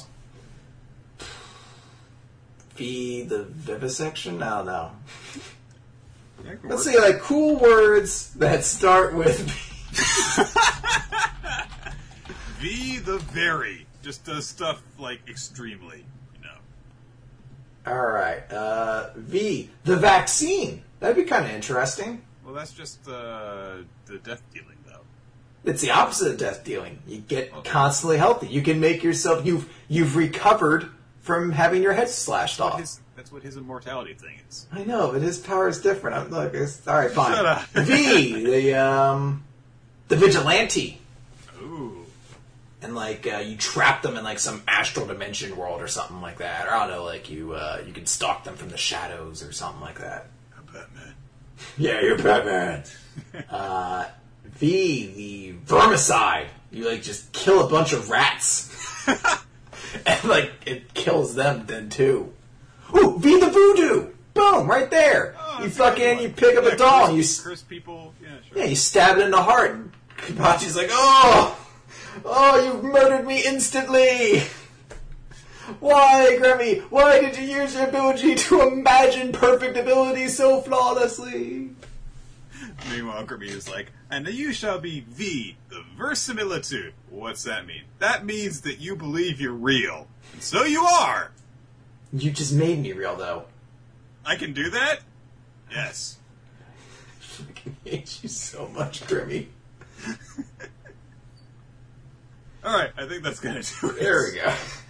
V, the Vivisection? I don't know.
Yeah,
Let's see, like, cool words that start with
V, the Very, just does stuff, like, extremely, you know.
Alright, V, the Vaccine. That'd be kind of interesting.
Well, that's just the death dealing, though.
It's the opposite of death dealing. You get constantly healthy. You can make yourself... You've recovered from having your head slashed off.
That's what his immortality thing is.
I know, but his power is different. I'm like, alright, fine.
Shut up.
V, the Vigilante.
Ooh.
And like you trap them in like some astral dimension world or something like that. Or I don't know, like you can stalk them from the shadows or something like that.
I'm Batman.
Yeah, you're Batman. V, the Vermicide. You like just kill a bunch of rats. And like it kills them then too. Ooh, V the Voodoo! Boom, right there.
Oh,
you fucking pick up a doll and you
curse people. Yeah, sure.
Yeah, you stab it in the heart. And Kenpachi's like, oh, you've murdered me instantly. Why, Grimmy? Why did you use your ability to imagine perfect ability so flawlessly?
Meanwhile, Grimmy is like, and you shall be V, the verisimilitude. What's that mean? That means that you believe you're real. And so you are.
You just made me real, though.
I can do that? Yes.
I fucking hate you so much, Grimmy.
Alright, I think that's gonna do it.
There we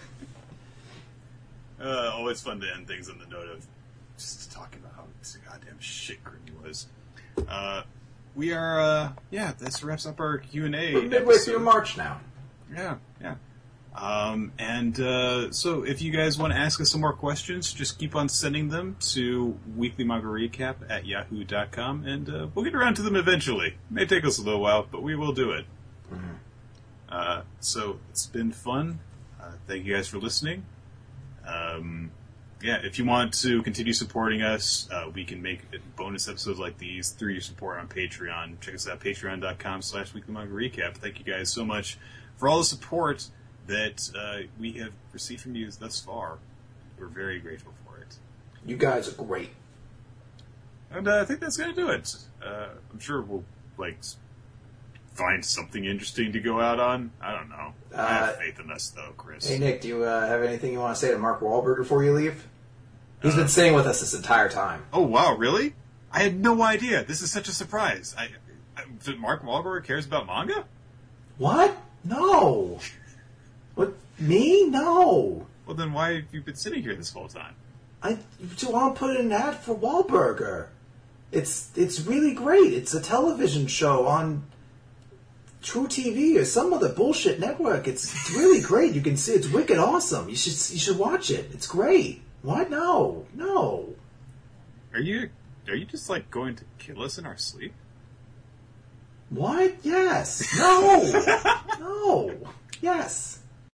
go.
Always fun to end things on the note of just talking about how goddamn shit Grimmy was. We are, this wraps up our Q&A.
We're midway through March now.
Yeah. So if you guys want to ask us some more questions, just keep on sending them to weeklymanga@yahoo.com, and we'll get around to them eventually. It may take us a little while, but we will do it. Mm-hmm. So it's been fun. Thank you guys for listening. If you want to continue supporting us, we can make bonus episodes like these through your support on Patreon. Check us out, patreon.com/weeklymanga-recap. Thank you guys so much for all the support that we have received from you thus far. We're very grateful for it.
You guys are great.
And I think that's going to do it. I'm sure we'll, find something interesting to go out on. I don't know. I have faith in us, though, Chris.
Hey, Nick, do you have anything you want to say to Mark Wahlberg before you leave? He's been staying with us this entire time.
Oh, wow, really? I had no idea. This is such a surprise. Mark Wahlberg cares about manga?
What? No. What? Me? No.
Well, then why have you been sitting here this whole time?
I want to put in an ad for Wahlburger. It's really great. It's a television show on True TV or some other bullshit network. It's really great. You can see it's wicked awesome. You should watch it. It's great. What? No.
Are you just like going to kill us in our sleep?
What? Yes. No. No. Yes.